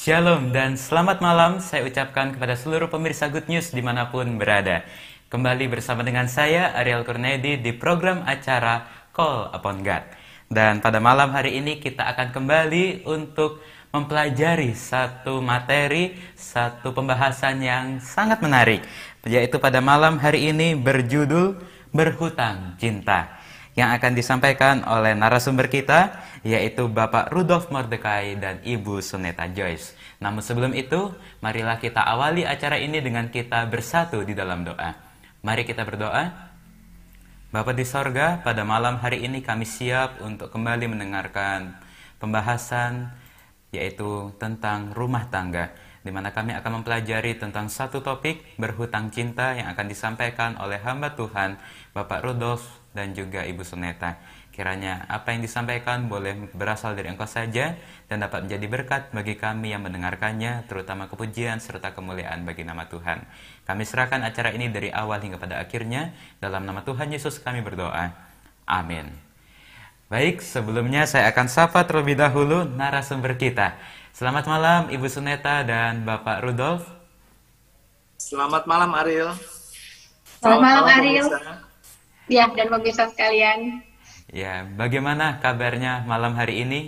Shalom dan selamat malam saya ucapkan kepada seluruh pemirsa Good News dimanapun berada. Kembali bersama dengan saya, Ariel Kurnedi, di program acara Call Upon God. Dan pada malam hari ini kita akan kembali untuk mempelajari satu materi, satu pembahasan yang sangat menarik. Yaitu pada malam hari ini berjudul Berhutang Cinta, yang akan disampaikan oleh narasumber kita, yaitu Bapak Rudolf Mordekai dan Ibu Suneta Joyce. Namun sebelum itu, marilah kita awali acara ini dengan kita bersatu di dalam doa. Mari kita berdoa. Bapa di sorga, pada malam hari ini kami siap untuk kembali mendengarkan pembahasan, yaitu tentang rumah tangga, di mana kami akan mempelajari tentang satu topik, berhutang cinta, yang akan disampaikan oleh hamba Tuhan, Bapak Rudolf dan juga Ibu Suneta. Kiranya apa yang disampaikan boleh berasal dari Engkau saja dan dapat menjadi berkat bagi kami yang mendengarkannya, terutama kepujian serta kemuliaan bagi nama Tuhan. Kami serahkan acara ini dari awal hingga pada akhirnya. Dalam nama Tuhan Yesus kami berdoa. Amin. Baik, sebelumnya saya akan sapa terlebih dahulu narasumber kita. Selamat malam Ibu Suneta dan Bapak Rudolf. Selamat malam Ariel. Selamat Selamat malam malam Ariel, pemirsa. ya dan pemirsa sekalian. Ya, bagaimana kabarnya malam hari ini?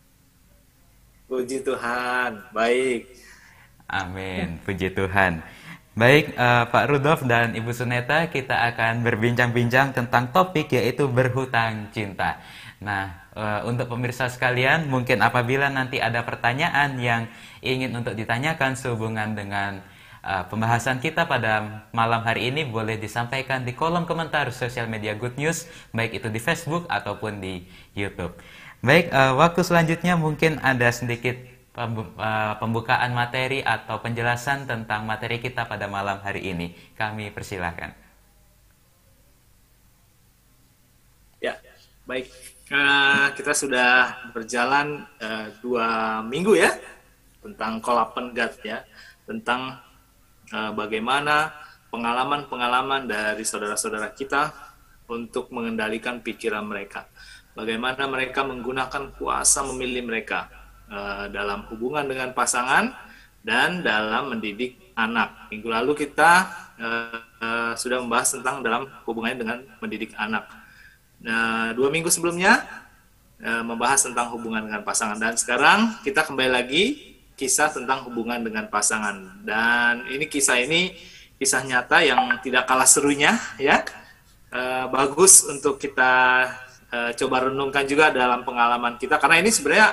Puji Tuhan, baik. Amin, puji Tuhan. Baik, Pak Rudolf dan Ibu Suneta, kita akan berbincang-bincang tentang topik yaitu berhutang cinta. Nah, untuk pemirsa sekalian, mungkin apabila nanti ada pertanyaan yang ingin untuk ditanyakan sehubungan dengan pembahasan kita pada malam hari ini, boleh disampaikan di kolom komentar sosial media Good News, baik itu di Facebook ataupun di YouTube. Baik, waktu selanjutnya mungkin ada sedikit pembukaan materi atau penjelasan tentang materi kita pada malam hari ini. Kami persilahkan. Ya, baik. Kita sudah berjalan 2 minggu ya tentang Kolapen God ya, tentang bagaimana pengalaman-pengalaman dari saudara-saudara kita untuk mengendalikan pikiran mereka. Bagaimana mereka menggunakan kuasa memilih mereka dalam hubungan dengan pasangan dan dalam mendidik anak. Minggu lalu kita sudah membahas tentang dalam hubungannya dengan mendidik anak. Nah, 2 minggu sebelumnya membahas tentang hubungan dengan pasangan, dan sekarang kita kembali lagi kisah tentang hubungan dengan pasangan. Dan ini kisah nyata yang tidak kalah serunya ya. Bagus untuk kita coba renungkan juga dalam pengalaman kita, karena ini sebenarnya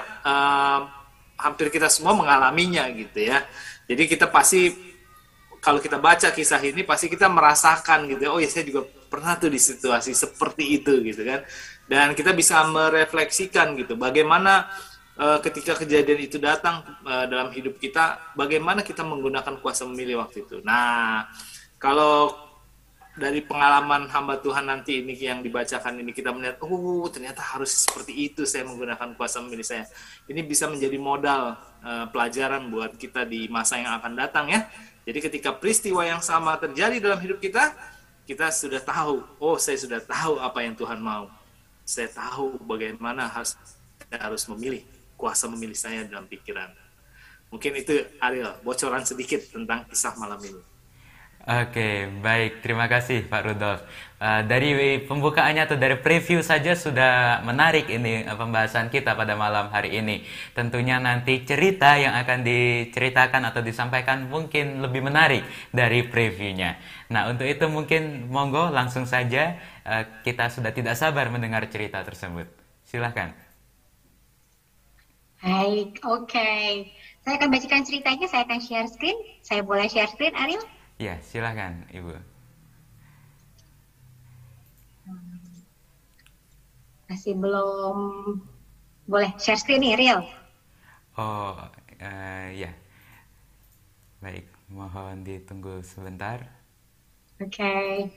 hampir kita semua mengalaminya gitu ya. Jadi kita pasti, kalau kita baca kisah ini pasti kita merasakan gitu ya, oh ya saya juga pernah tuh di situasi seperti itu gitu kan. Dan kita bisa merefleksikan gitu bagaimana ketika kejadian itu datang dalam hidup kita, bagaimana kita menggunakan kuasa memilih waktu itu. Nah, kalau dari pengalaman hamba Tuhan nanti ini yang dibacakan ini, kita melihat, oh ternyata harus seperti itu saya menggunakan kuasa memilih saya. Ini bisa menjadi modal pelajaran buat kita di masa yang akan datang ya. Jadi ketika peristiwa yang sama terjadi dalam hidup kita, kita sudah tahu, oh saya sudah tahu apa yang Tuhan mau. Saya tahu bagaimana saya harus memilih, kuasa memilih saya dalam pikiran. Mungkin itu Ariel, bocoran sedikit tentang kisah malam ini. Oke, baik. Terima kasih Pak Rudolf. Dari pembukaannya atau dari preview saja sudah menarik ini pembahasan kita pada malam hari ini. Tentunya nanti cerita yang akan diceritakan atau disampaikan mungkin lebih menarik dari previewnya. Nah, untuk itu mungkin monggo langsung saja, kita sudah tidak sabar mendengar cerita tersebut. Silahkan. Baik, oke. Saya akan bacakan ceritanya, saya akan share screen. Saya boleh share screen, Ariel? Ya, silahkan Ibu. Masih belum boleh share screen nih, Ariel. Oh, ya. Baik, mohon ditunggu sebentar. Oke.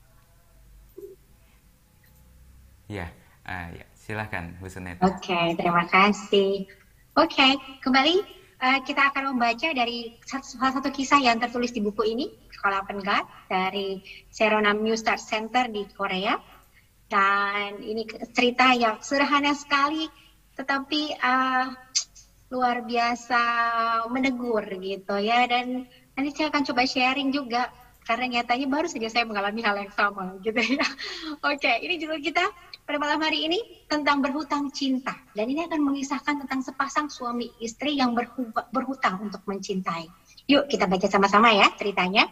Ya, ya, silahkan Bu Suneta. Oke, terima kasih. Oke, kembali kita akan membaca dari salah satu kisah yang tertulis di buku ini, Kolapen God, dari Seronam New Start Center di Korea. Dan ini cerita yang sederhana sekali, tetapi luar biasa menegur gitu ya, dan nanti saya akan coba sharing juga karena nyatanya baru saja saya mengalami hal yang sama gitu ya. Oke, ini judul kita pada malam hari ini tentang berhutang cinta, dan ini akan mengisahkan tentang sepasang suami istri yang berhutang untuk mencintai. Yuk kita baca sama-sama ya ceritanya.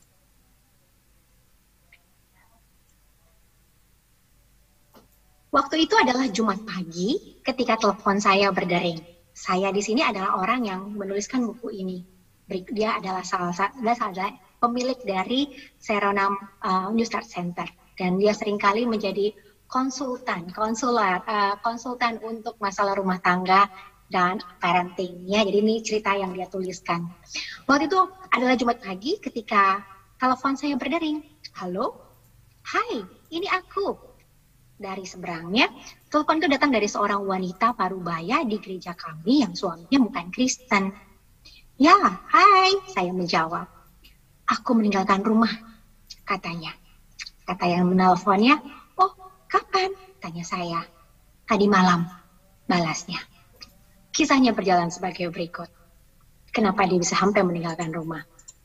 Waktu itu adalah Jumat pagi ketika telepon saya berdering. Saya di sini adalah orang yang menuliskan buku ini. Dia adalah salah pemilik dari Seronam New Start Center, dan dia seringkali menjadi konsultan untuk masalah rumah tangga dan parenting ya. Jadi ini cerita yang dia tuliskan. Waktu itu adalah Jumat pagi ketika telepon saya berdering. Halo, hai, ini aku. Dari seberangnya, telepon itu datang dari seorang wanita parubaya di gereja kami yang suaminya bukan Kristen. Ya, hai, saya menjawab. Aku meninggalkan rumah, katanya. Kata yang menelponnya, oh, kapan? Tanya saya. Tadi malam, balasnya. Kisahnya berjalan sebagai berikut. Kenapa dia bisa sampai meninggalkan rumah?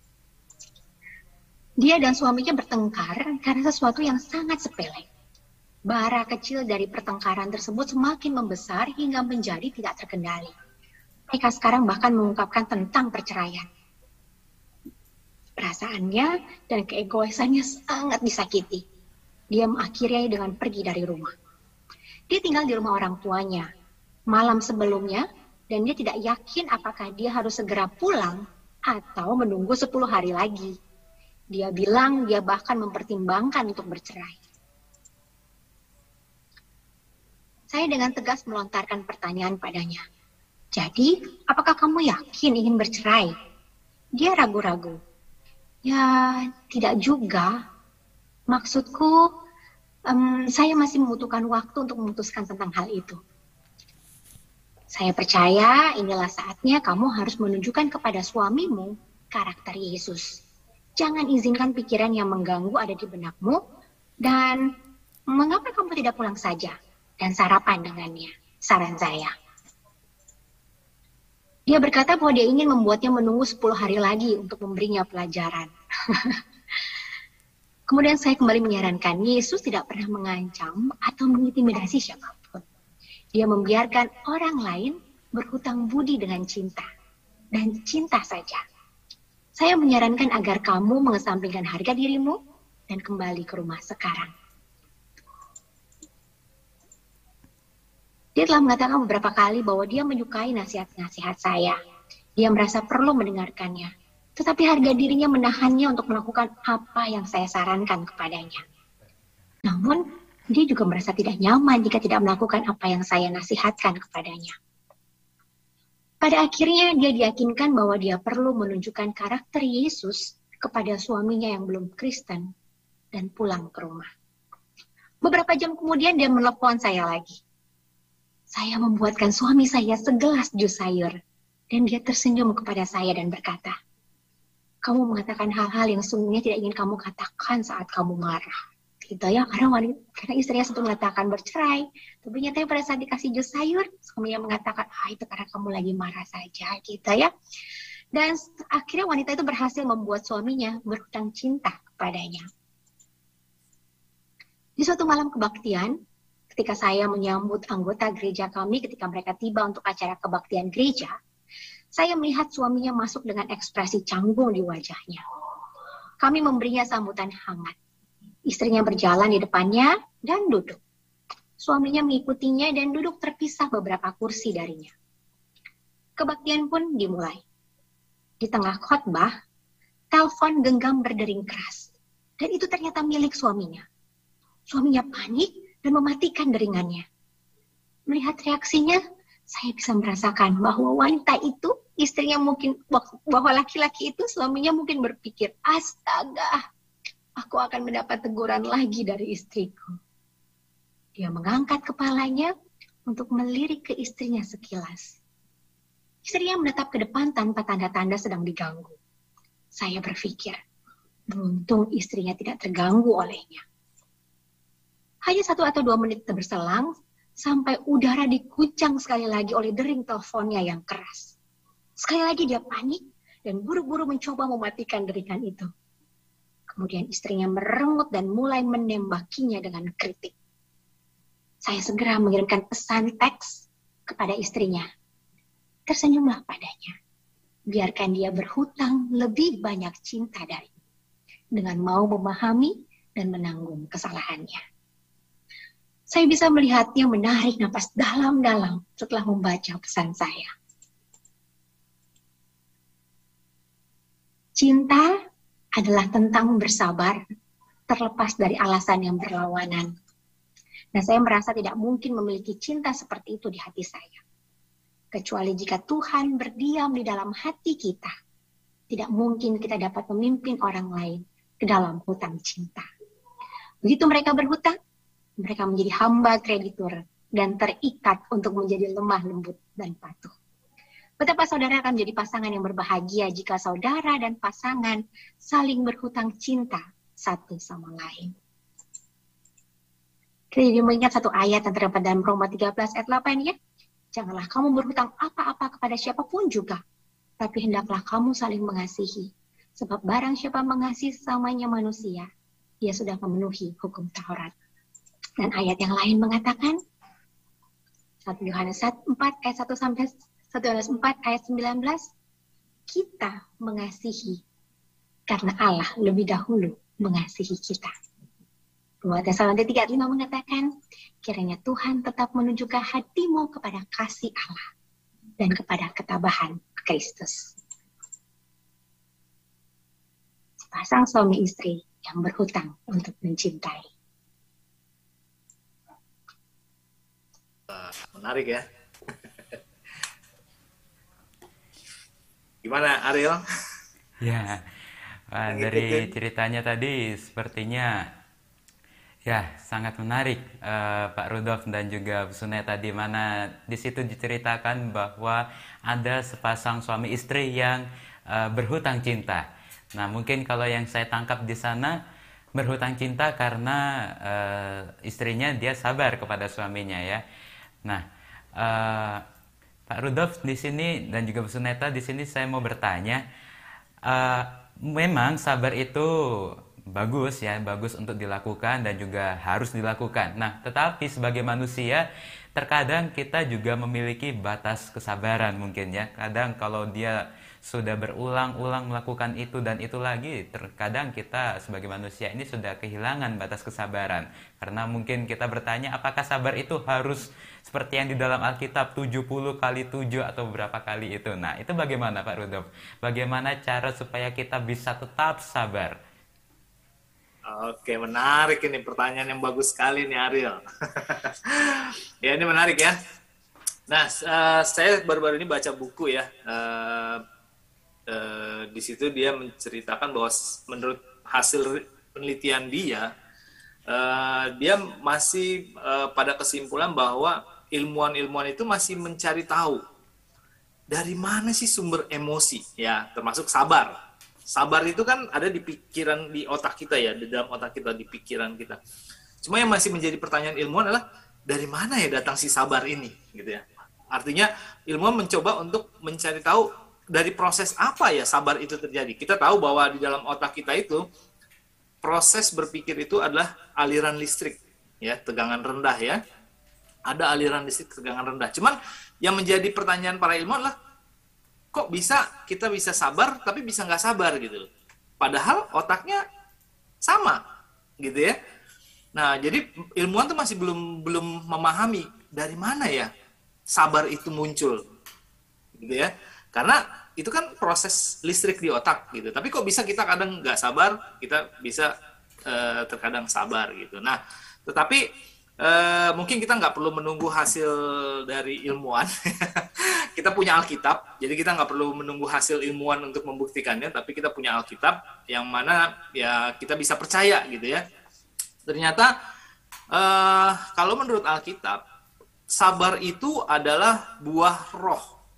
Dia dan suaminya bertengkar karena sesuatu yang sangat sepele. Bara kecil dari pertengkaran tersebut semakin membesar hingga menjadi tidak terkendali. Mereka sekarang bahkan mengungkapkan tentang perceraian. Perasaannya dan keegoisannya sangat disakiti. Dia mengakhirinya dengan pergi dari rumah. Dia tinggal di rumah orang tuanya malam sebelumnya, dan dia tidak yakin apakah dia harus segera pulang atau menunggu 10 hari lagi. Dia bilang dia bahkan mempertimbangkan untuk bercerai. Saya dengan tegas melontarkan pertanyaan padanya. Jadi, apakah kamu yakin ingin bercerai? Dia ragu-ragu. Ya, tidak juga. Maksudku, saya masih membutuhkan waktu untuk memutuskan tentang hal itu. Saya percaya inilah saatnya kamu harus menunjukkan kepada suamimu karakter Yesus. Jangan izinkan pikiran yang mengganggu ada di benakmu, dan mengapa kamu tidak pulang saja dan sarapan dengannya, saran saya. Dia berkata bahwa dia ingin membuatnya menunggu 10 hari lagi untuk memberinya pelajaran. Kemudian saya kembali menyarankan, Yesus tidak pernah mengancam atau mengintimidasi siapapun. Dia membiarkan orang lain berhutang budi dengan cinta. Dan cinta saja. Saya menyarankan agar kamu mengesampingkan harga dirimu dan kembali ke rumah sekarang. Dia telah mengatakan beberapa kali bahwa dia menyukai nasihat-nasihat saya. Dia merasa perlu mendengarkannya. Tetapi harga dirinya menahannya untuk melakukan apa yang saya sarankan kepadanya. Namun, dia juga merasa tidak nyaman jika tidak melakukan apa yang saya nasihatkan kepadanya. Pada akhirnya, dia diyakinkan bahwa dia perlu menunjukkan karakter Yesus kepada suaminya yang belum Kristen dan pulang ke rumah. Beberapa jam kemudian, dia menelepon saya lagi. Saya membuatkan suami saya segelas jus sayur, dan dia tersenyum kepada saya dan berkata, kamu mengatakan hal-hal yang sungguhnya tidak ingin kamu katakan saat kamu marah. Gitu ya, karena istrinya sempat mengatakan bercerai, tapi nyatanya pada saat dikasih jus sayur, suaminya mengatakan, itu karena kamu lagi marah saja, gitu ya. Dan akhirnya wanita itu berhasil membuat suaminya berhutang cinta kepadanya. Di suatu malam kebaktian, ketika saya menyambut anggota gereja kami ketika mereka tiba untuk acara kebaktian gereja, saya melihat suaminya masuk dengan ekspresi canggung di wajahnya. Kami memberinya sambutan hangat. Istrinya berjalan di depannya dan duduk. Suaminya mengikutinya dan duduk terpisah beberapa kursi darinya. Kebaktian pun dimulai. Di tengah khotbah, telepon genggam berdering keras. Dan itu ternyata milik suaminya. Suaminya panik dan mematikan deringannya. Melihat reaksinya, saya bisa merasakan bahwa wanita itu, istrinya mungkin, bahwa laki-laki itu, suaminya mungkin berpikir, astaga, aku akan mendapat teguran lagi dari istriku. Dia mengangkat kepalanya untuk melirik ke istrinya sekilas. Istrinya menatap ke depan tanpa tanda-tanda sedang diganggu. Saya berpikir, beruntung istrinya tidak terganggu olehnya. Hanya 1 atau 2 menit berselang, sampai udara diguncang sekali lagi oleh dering teleponnya yang keras. Sekali lagi dia panik dan buru-buru mencoba mematikan deringan itu. Kemudian istrinya merengut dan mulai menembakinya dengan kritik. Saya segera mengirimkan pesan teks kepada istrinya. Tersenyumlah padanya. Biarkan dia berhutang lebih banyak cinta darimu, dengan mau memahami dan menanggung kesalahannya. Saya bisa melihatnya menarik napas dalam-dalam setelah membaca pesan saya. Cinta adalah tentang bersabar, terlepas dari alasan yang berlawanan. Nah, saya merasa tidak mungkin memiliki cinta seperti itu di hati saya. Kecuali jika Tuhan berdiam di dalam hati kita, tidak mungkin kita dapat memimpin orang lain ke dalam hutang cinta. Begitu mereka berhutang, mereka menjadi hamba kreditur dan terikat untuk menjadi lemah lembut dan patuh. Betapa saudara akan menjadi pasangan yang berbahagia jika saudara dan pasangan saling berhutang cinta satu sama lain. Kita jadi mengingat satu ayat yang terdapat dalam Roma 13 ayat 8 ya. Janganlah kamu berhutang apa-apa kepada siapapun juga, tapi hendaklah kamu saling mengasihi. Sebab barang siapa mengasihi sesamanya manusia, dia sudah memenuhi hukum Taurat. Dan ayat yang lain mengatakan, 1 Yohanes 4 ayat 1 sampai 1 Yohanes 4 ayat 19, kita mengasihi karena Allah lebih dahulu mengasihi kita. 2 Tesalonika 3:5 mengatakan, kiranya Tuhan tetap menunjukkan hatimu kepada kasih Allah dan kepada ketabahan Kristus. Sepasang suami istri yang berhutang untuk mencintai. Menarik ya. Gimana Ariel? Ya, dari ceritanya tadi sepertinya ya sangat menarik, Pak Rudolf dan juga Bu Suneta, di mana di situ diceritakan bahwa ada sepasang suami istri yang berhutang cinta. Nah, mungkin kalau yang saya tangkap di sana berhutang cinta karena istrinya dia sabar kepada suaminya ya. Nah, Pak Rudolf di sini dan juga Bu Suneta di sini saya mau bertanya, memang sabar itu bagus ya, bagus untuk dilakukan dan juga harus dilakukan. Nah, tetapi sebagai manusia terkadang kita juga memiliki batas kesabaran mungkin ya. Kadang kalau dia sudah berulang-ulang melakukan itu dan itu lagi, terkadang kita sebagai manusia ini sudah kehilangan batas kesabaran. Karena mungkin kita bertanya, apakah sabar itu harus seperti yang di dalam Alkitab 70 kali 7 atau berapa kali itu. Nah, itu bagaimana Pak Rudolf? Bagaimana cara supaya kita bisa tetap sabar? Oke, menarik ini, pertanyaan yang bagus sekali nih Ariel. Ya, ini menarik ya. Nah, saya baru-baru ini baca buku ya. Di situ dia menceritakan bahwa menurut hasil penelitian dia masih pada kesimpulan bahwa ilmuwan-ilmuwan itu masih mencari tahu dari mana sih sumber emosi, ya, termasuk sabar. Sabar itu kan ada di pikiran, di otak kita ya, di dalam otak kita, di pikiran kita. Cuma yang masih menjadi pertanyaan ilmuwan adalah dari mana ya datang si sabar ini, gitu ya. Artinya ilmuwan mencoba untuk mencari tahu dari proses apa ya sabar itu terjadi. Kita tahu bahwa di dalam otak kita itu proses berpikir itu adalah aliran listrik, ya, tegangan rendah ya. Ada aliran listrik tegangan rendah. Cuman yang menjadi pertanyaan para ilmuwan adalah kok kita bisa sabar tapi bisa nggak sabar gitu. Padahal otaknya sama gitu ya. Nah, jadi ilmuwan tuh masih belum memahami dari mana ya sabar itu muncul gitu ya. Karena itu kan proses listrik di otak gitu. Tapi kok bisa kita kadang nggak sabar, kita bisa terkadang sabar gitu. Nah, tetapi mungkin kita nggak perlu menunggu hasil dari ilmuwan. Kita punya Alkitab, jadi kita nggak perlu menunggu hasil ilmuwan untuk membuktikannya, tapi kita punya Alkitab yang mana ya kita bisa percaya gitu ya. Ternyata kalau menurut Alkitab, sabar itu adalah buah roh.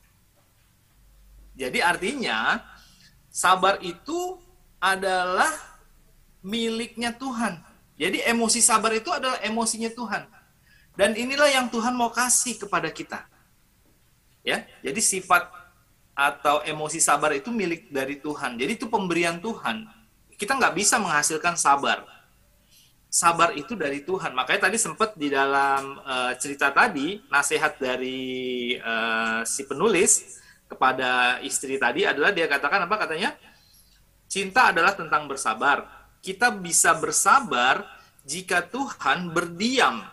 Jadi artinya sabar itu adalah miliknya Tuhan. Jadi emosi sabar itu adalah emosinya Tuhan. Dan inilah yang Tuhan mau kasih kepada kita. Ya, jadi sifat atau emosi sabar itu milik dari Tuhan. Jadi itu pemberian Tuhan. Kita nggak bisa menghasilkan sabar. Sabar itu dari Tuhan. Makanya tadi sempat di dalam cerita tadi, nasihat dari si penulis kepada istri tadi adalah dia katakan apa katanya? Cinta adalah tentang bersabar. Kita bisa bersabar jika Tuhan berdiam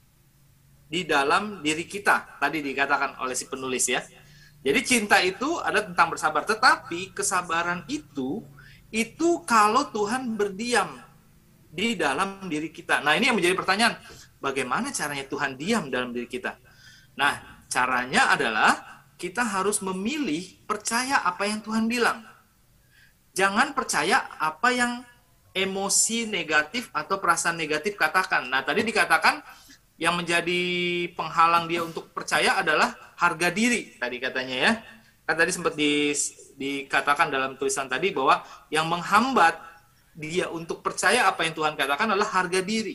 di dalam diri kita. Tadi dikatakan oleh si penulis ya. Jadi cinta itu ada tentang bersabar. Tetapi kesabaran itu kalau Tuhan berdiam di dalam diri kita. Nah, ini yang menjadi pertanyaan. Bagaimana caranya Tuhan diam dalam diri kita? Nah, caranya adalah kita harus memilih percaya apa yang Tuhan bilang. Jangan percaya apa yang emosi negatif atau perasaan negatif katakan. Nah, tadi dikatakan yang menjadi penghalang dia untuk percaya adalah harga diri, tadi katanya ya. Kan tadi sempat dikatakan dalam tulisan tadi bahwa yang menghambat dia untuk percaya apa yang Tuhan katakan adalah harga diri.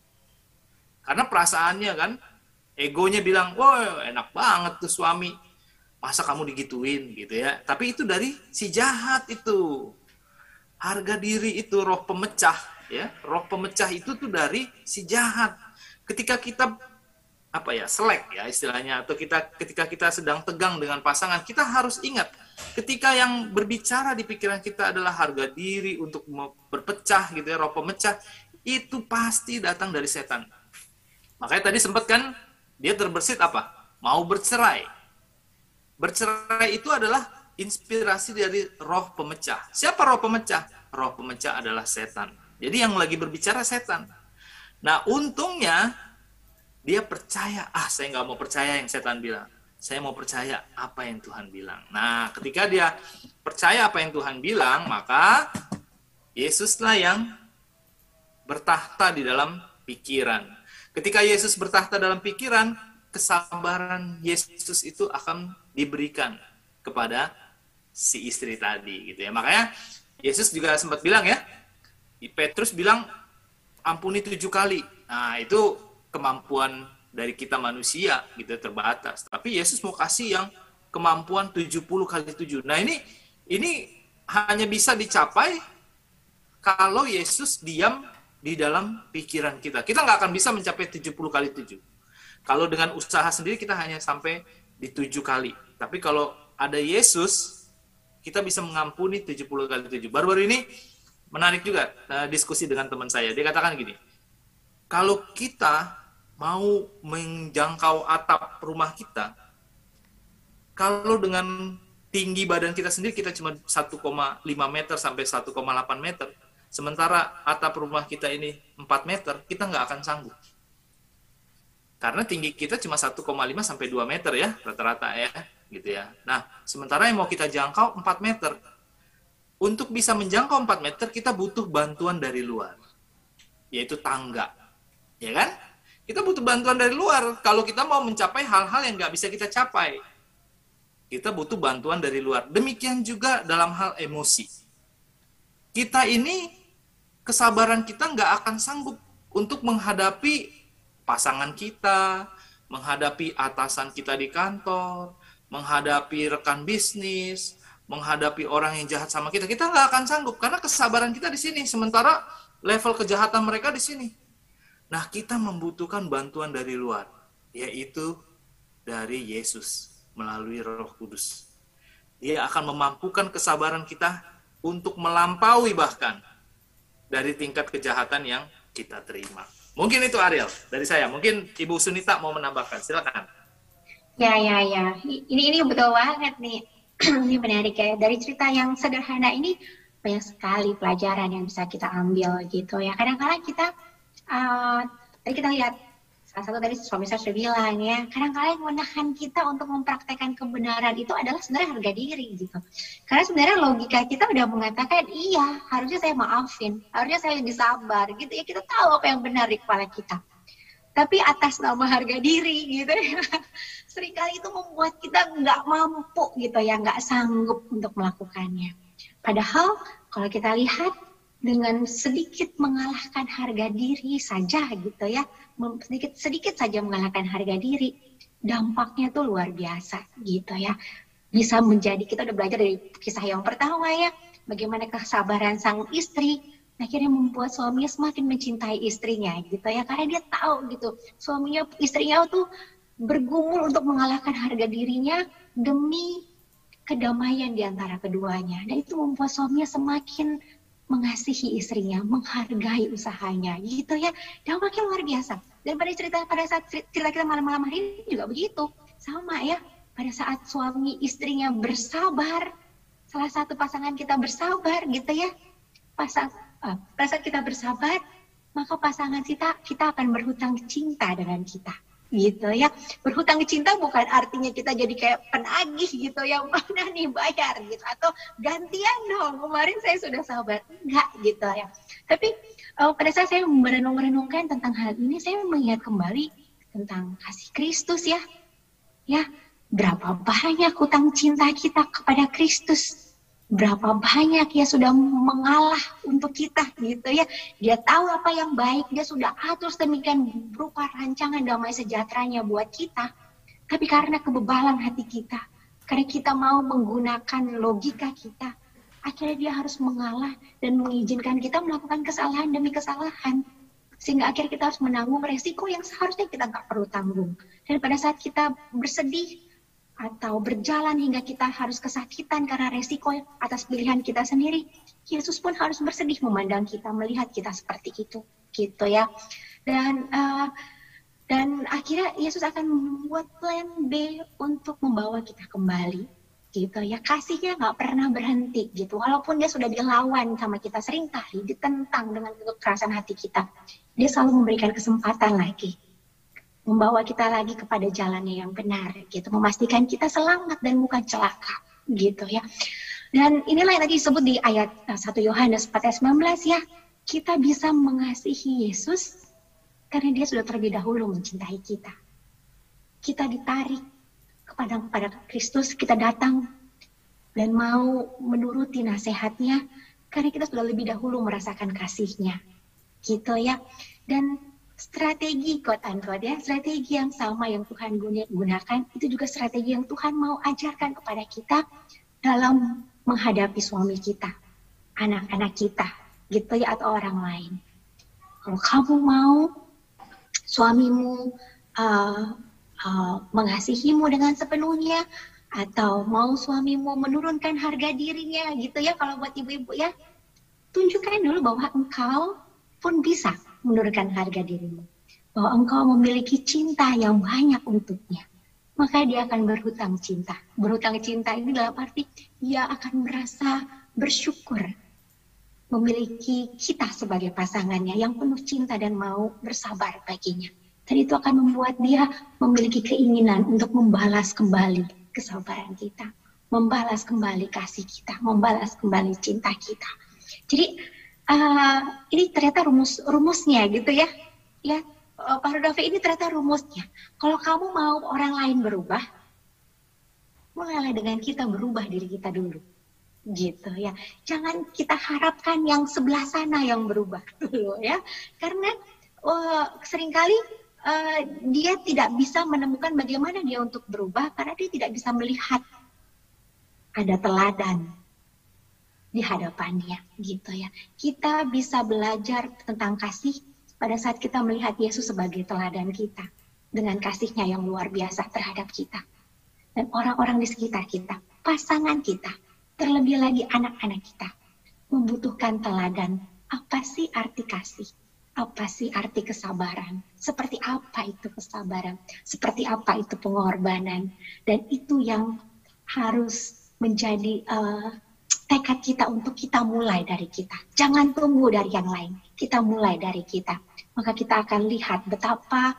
Karena perasaannya kan, egonya bilang, wah enak banget tuh suami, masa kamu digituin gitu ya. Tapi itu dari si jahat itu. Harga diri itu roh pemecah ya. Roh pemecah itu tuh dari si jahat. Ketika kita selek ya istilahnya, atau ketika kita sedang tegang dengan pasangan, kita harus ingat ketika yang berbicara di pikiran kita adalah harga diri untuk berpecah gitu ya, roh pemecah, itu pasti datang dari setan. Makanya tadi sempat kan dia terbersit apa? Mau bercerai. Bercerai itu adalah inspirasi dari roh pemecah. Siapa roh pemecah? Roh pemecah adalah setan. Jadi yang lagi berbicara setan. Nah, untungnya dia percaya, saya nggak mau percaya yang setan bilang. Saya mau percaya apa yang Tuhan bilang. Nah, ketika dia percaya apa yang Tuhan bilang, maka Yesuslah yang bertahta di dalam pikiran. Ketika Yesus bertahta dalam pikiran, kesabaran Yesus itu akan diberikan kepada si istri tadi gitu ya. Makanya Yesus juga sempat bilang ya, Petrus bilang, ampuni 7 kali. Nah, itu kemampuan dari kita manusia gitu terbatas. Tapi Yesus mau kasih yang kemampuan 70 kali 7. Nah, ini hanya bisa dicapai kalau Yesus diam di dalam pikiran kita. Kita nggak akan bisa mencapai 70 kali 7. Kalau dengan usaha sendiri kita hanya sampai di 7 kali. Tapi kalau ada Yesus, kita bisa mengampuni 70 kali 7. Baru-baru ini menarik juga diskusi dengan teman saya. Dia katakan gini, kalau kita mau menjangkau atap rumah kita, kalau dengan tinggi badan kita sendiri kita cuma 1,5 meter sampai 1,8 meter, sementara atap rumah kita ini 4 meter, kita nggak akan sanggup. Karena tinggi kita cuma 1,5 sampai 2 meter ya, rata-rata ya, gitu ya. Nah, sementara yang mau kita jangkau 4 meter. Untuk bisa menjangkau 4 meter, kita butuh bantuan dari luar, yaitu tangga. Ya kan? Kita butuh bantuan dari luar. Kalau kita mau mencapai hal-hal yang nggak bisa kita capai, kita butuh bantuan dari luar. Demikian juga dalam hal emosi. Kita ini, kesabaran kita nggak akan sanggup untuk menghadapi pasangan kita, menghadapi atasan kita di kantor, menghadapi rekan bisnis, menghadapi orang yang jahat sama kita. Kita nggak akan sanggup karena kesabaran kita di sini, sementara level kejahatan mereka di sini. Nah, kita membutuhkan bantuan dari luar, yaitu dari Yesus melalui Roh Kudus. Dia akan memampukan kesabaran kita untuk melampaui bahkan dari tingkat kejahatan yang kita terima. Mungkin itu Ariel dari saya. Mungkin Ibu Sunita mau menambahkan. Silakan. Ya. Ini betul banget nih. Ini menarik ya. Dari cerita yang sederhana ini banyak sekali pelajaran yang bisa kita ambil gitu ya. Kadang-kadang kita tadi kita lihat salah satu tadi suami saya sudah bilang ya, kadang-kadang menahan kita untuk mempraktekkan kebenaran itu adalah sebenarnya harga diri gitu. Karena sebenarnya logika kita udah mengatakan iya, harusnya saya maafin, harusnya saya lebih sabar gitu ya. Kita tahu apa yang benar di kepala kita. Tapi atas nama harga diri gitu ya, seringkali itu membuat kita nggak mampu gitu ya, nggak sanggup untuk melakukannya. Padahal kalau kita lihat dengan sedikit mengalahkan harga diri saja gitu ya, sedikit saja mengalahkan harga diri, dampaknya tuh luar biasa gitu ya. Bisa menjadi, kita udah belajar dari kisah yang pertama ya, bagaimana kesabaran sang istri akhirnya membuat suaminya semakin mencintai istrinya gitu ya, karena dia tahu gitu istrinya tuh bergumul untuk mengalahkan harga dirinya demi kedamaian di antara keduanya, dan itu membuat suaminya semakin mengasihi istrinya, menghargai usahanya, gitu ya. Dampaknya luar biasa. Dan pada saat cerita kita malam-malam hari ini juga begitu, sama ya. Pada saat suami istrinya bersabar, salah satu pasangan kita bersabar, gitu ya. Pada saat kita bersabar, maka pasangan kita akan berhutang cinta dengan kita. Gitu ya, berhutang cinta bukan artinya kita jadi kayak penagih gitu ya, mana nih bayar gitu, atau gantian dong kemarin saya sudah sabar, enggak gitu ya. Tapi pada saat saya merenungkan tentang hal ini, saya mengingat kembali tentang kasih Kristus ya, berapa banyak hutang cinta kita kepada Kristus. Berapa banyak dia sudah mengalah untuk kita gitu ya. Dia tahu apa yang baik, dia sudah atur sedemikian berupa rancangan damai sejahteranya buat kita. Tapi karena kebebalan hati kita, karena kita mau menggunakan logika kita, akhirnya dia harus mengalah dan mengizinkan kita melakukan kesalahan demi kesalahan. Sehingga akhirnya kita harus menanggung resiko yang seharusnya kita nggak perlu tanggung. Dan pada saat kita bersedih, atau berjalan hingga kita harus kesakitan karena resiko atas pilihan kita sendiri, Yesus pun harus bersedih memandang kita, melihat kita seperti itu, gitu ya. Dan akhirnya Yesus akan membuat plan B untuk membawa kita kembali, gitu ya. Kasihnya nggak pernah berhenti, gitu. Walaupun dia sudah dilawan sama kita seringkali, ditentang dengan kekerasan hati kita, dia selalu memberikan kesempatan lagi, membawa kita lagi kepada jalannya yang benar, gitu, memastikan kita selamat dan bukan celaka, gitu ya. Dan inilah yang tadi disebut di ayat 1 Yohanes 4:19 ya, kita bisa mengasihi Yesus karena dia sudah terlebih dahulu mencintai kita. Kita ditarik kepada Kristus, kita datang dan mau menuruti nasihatnya karena kita sudah lebih dahulu merasakan kasihnya, gitu ya. Dan strategi quote-unquote ya, strategi yang sama yang Tuhan gunakan, itu juga strategi yang Tuhan mau ajarkan kepada kita dalam menghadapi suami kita, anak-anak kita, gitu ya, atau orang lain. Kalau kamu mau suamimu mengasihimu dengan sepenuhnya, atau mau suamimu menurunkan harga dirinya, gitu ya, kalau buat ibu-ibu ya, tunjukkan dulu bahwa engkau pun bisa menurunkan harga dirimu, bahwa engkau memiliki cinta yang banyak untuknya, maka dia akan berhutang cinta. Berhutang cinta ini dalam arti dia akan merasa bersyukur memiliki kita sebagai pasangannya yang penuh cinta dan mau bersabar baginya. Dan itu akan membuat dia memiliki keinginan untuk membalas kembali kesabaran kita, membalas kembali kasih kita, membalas kembali cinta kita. Jadi ini ternyata rumusnya gitu ya. Ya, Pak Rudolfi, ini ternyata rumusnya. Kalau kamu mau orang lain berubah, mulailah dengan kita berubah diri kita dulu. Gitu ya. Jangan kita harapkan yang sebelah sana yang berubah dulu ya. Karena seringkali dia tidak bisa menemukan bagaimana dia untuk berubah karena dia tidak bisa melihat ada teladan di hadapannya, gitu ya. Kita bisa belajar tentang kasih pada saat kita melihat Yesus sebagai teladan kita, dengan kasihnya yang luar biasa terhadap kita dan orang-orang di sekitar kita, pasangan kita, terlebih lagi anak-anak kita, membutuhkan teladan. Apa sih arti kasih? Apa sih arti kesabaran? Seperti apa itu kesabaran? Seperti apa itu pengorbanan? Dan itu yang harus menjadi tekad kita untuk kita mulai dari kita. Jangan tunggu dari yang lain. Kita mulai dari kita. Maka kita akan lihat betapa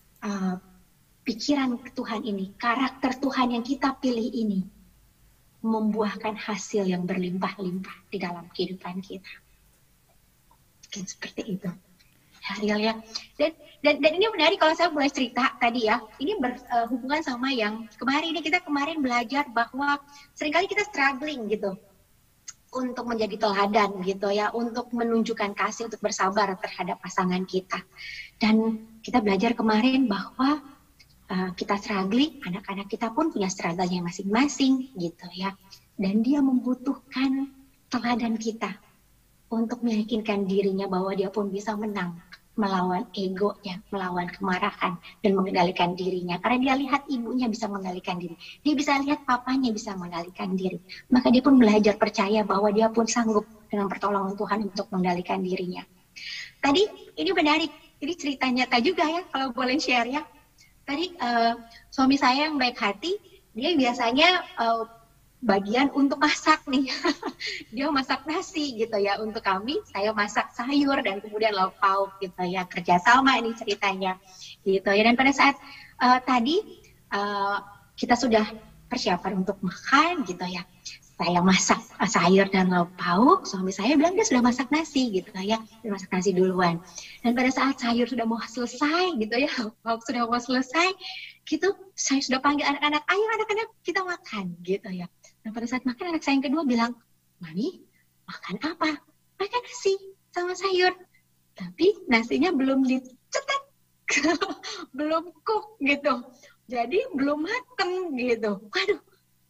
pikiran Tuhan ini, karakter Tuhan yang kita pilih ini, membuahkan hasil yang berlimpah-limpah di dalam kehidupan kita. Mungkin seperti itu. Ya. Dan ini menarik kalau saya mulai cerita tadi ya. Ini berhubungan sama yang kemarin belajar bahwa seringkali kita struggling gitu untuk menjadi teladan gitu ya, untuk menunjukkan kasih, untuk bersabar terhadap pasangan kita. Dan kita belajar kemarin bahwa kita struggling, anak-anak kita pun punya struggle-nya masing-masing gitu ya. Dan dia membutuhkan teladan kita untuk meyakinkan dirinya bahwa dia pun bisa menang melawan egonya, melawan kemarahan, dan mengendalikan dirinya. Karena dia lihat ibunya bisa mengendalikan diri. Dia bisa lihat papanya bisa mengendalikan diri. Maka dia pun belajar percaya bahwa dia pun sanggup dengan pertolongan Tuhan untuk mengendalikan dirinya. Tadi, ini menarik. Ini cerita nyata juga ya, kalau boleh share ya. Tadi, suami saya yang baik hati, dia biasanya bagian untuk masak nih. Dia masak nasi gitu ya untuk kami, saya masak sayur dan kemudian lauk pauk gitu ya, kerjasama ini ceritanya gitu ya. Dan pada saat tadi kita sudah persiapan untuk makan gitu ya, saya masak sayur dan lauk pauk, suami saya bilang dia sudah masak nasi gitu ya, dia masak nasi duluan. Dan pada saat sayur sudah mau selesai gitu ya, pauk sudah mau selesai gitu, saya sudah panggil anak-anak, ayo anak-anak kita makan gitu ya. Dan pada saat makan anak saya yang kedua bilang, Mami, makan apa? Makan nasi sama sayur. Tapi nasinya belum dicetak, belum cook gitu. Jadi belum mateng gitu. Waduh,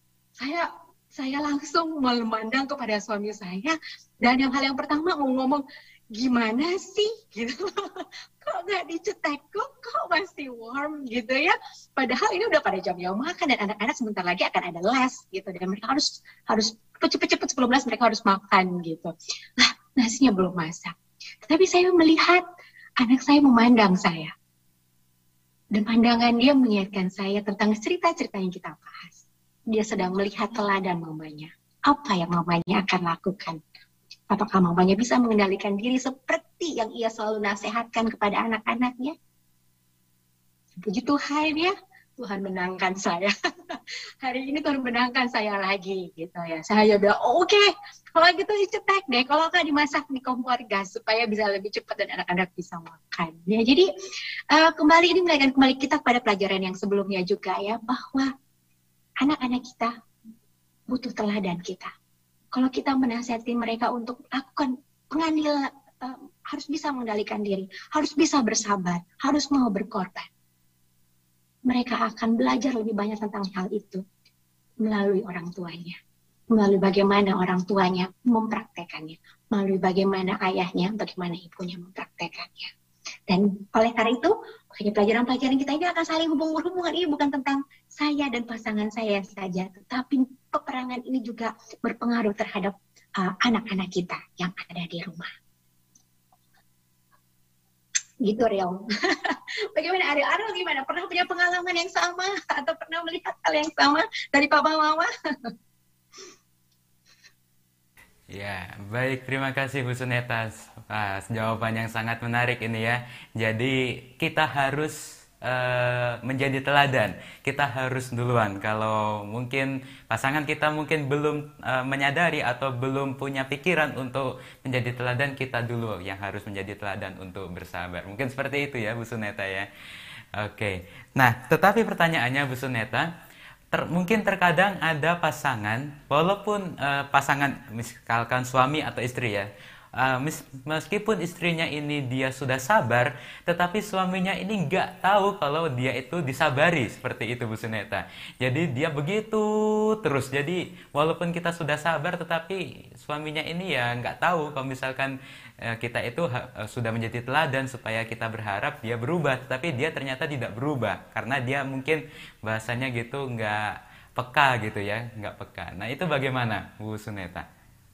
saya langsung memandang kepada suami saya. Dan hal yang pertama mau ngomong, gimana sih gitu. Kok nggak dicetak, kok masih warm gitu ya. Padahal ini udah pada jam-jam makan dan anak-anak sebentar lagi akan ada les gitu. Dan mereka harus cepet-cepet sebelum les mereka harus makan gitu. Lah, nasinya belum masak. Tapi saya melihat anak saya memandang saya. Dan pandangan dia mengingatkan saya tentang cerita-cerita yang kita bahas. Dia sedang melihat teladan mamanya. Apa yang mamanya akan lakukan? Apakah mamanya bisa mengendalikan diri seperti yang ia selalu nasihatkan kepada anak-anaknya? Puji Tuhan ya, Tuhan menangkan saya. Hari ini Tuhan menangkan saya lagi gitu ya. Saya bilang, oke, kalau gitu dicetak deh. Kalau nggak dimasak di kompor gas supaya bisa lebih cepat dan anak-anak bisa makan. Ya, jadi kembali ini melanjutkan kembali kita pada pelajaran yang sebelumnya juga ya, bahwa anak-anak kita butuh teladan kita. Kalau kita menasihati mereka untuk lakukan penganilan, harus bisa mengendalikan diri, harus bisa bersabar, harus mau berkorban. Mereka akan belajar lebih banyak tentang hal itu melalui orang tuanya, melalui bagaimana orang tuanya mempraktekannya, melalui bagaimana ayahnya, bagaimana ibunya mempraktekannya. Dan oleh karena itu, makanya pelajaran-pelajaran kita ini akan saling hubungan ini bukan tentang saya dan pasangan saya saja, tetapi peperangan ini juga berpengaruh terhadap anak-anak kita yang ada di rumah. Gitu, Ariel. Bagaimana Ariel? Ariel gimana? Pernah punya pengalaman yang sama? Atau pernah melihat hal yang sama dari Papa Mama? Ya, baik. Terima kasih Bu Suneta. Jawaban yang sangat menarik ini ya. Jadi kita harus menjadi teladan. Kita harus duluan. Kalau mungkin pasangan kita mungkin belum menyadari atau belum punya pikiran untuk menjadi teladan, kita dulu yang harus menjadi teladan untuk bersabar. Mungkin seperti itu ya Bu Suneta ya. Oke. Nah, tetapi pertanyaannya Bu Suneta, mungkin terkadang ada pasangan, walaupun pasangan misalkan suami atau istri ya, meskipun istrinya ini dia sudah sabar, tetapi suaminya ini nggak tahu kalau dia itu disabari, seperti itu Bu Suneta. Jadi dia begitu terus. Jadi walaupun kita sudah sabar, tetapi suaminya ini ya nggak tahu kalau misalkan kita itu sudah menjadi teladan supaya kita berharap dia berubah, tetapi dia ternyata tidak berubah karena dia mungkin bahasanya gitu nggak peka gitu ya, nggak peka. Nah itu bagaimana Bu Suneta?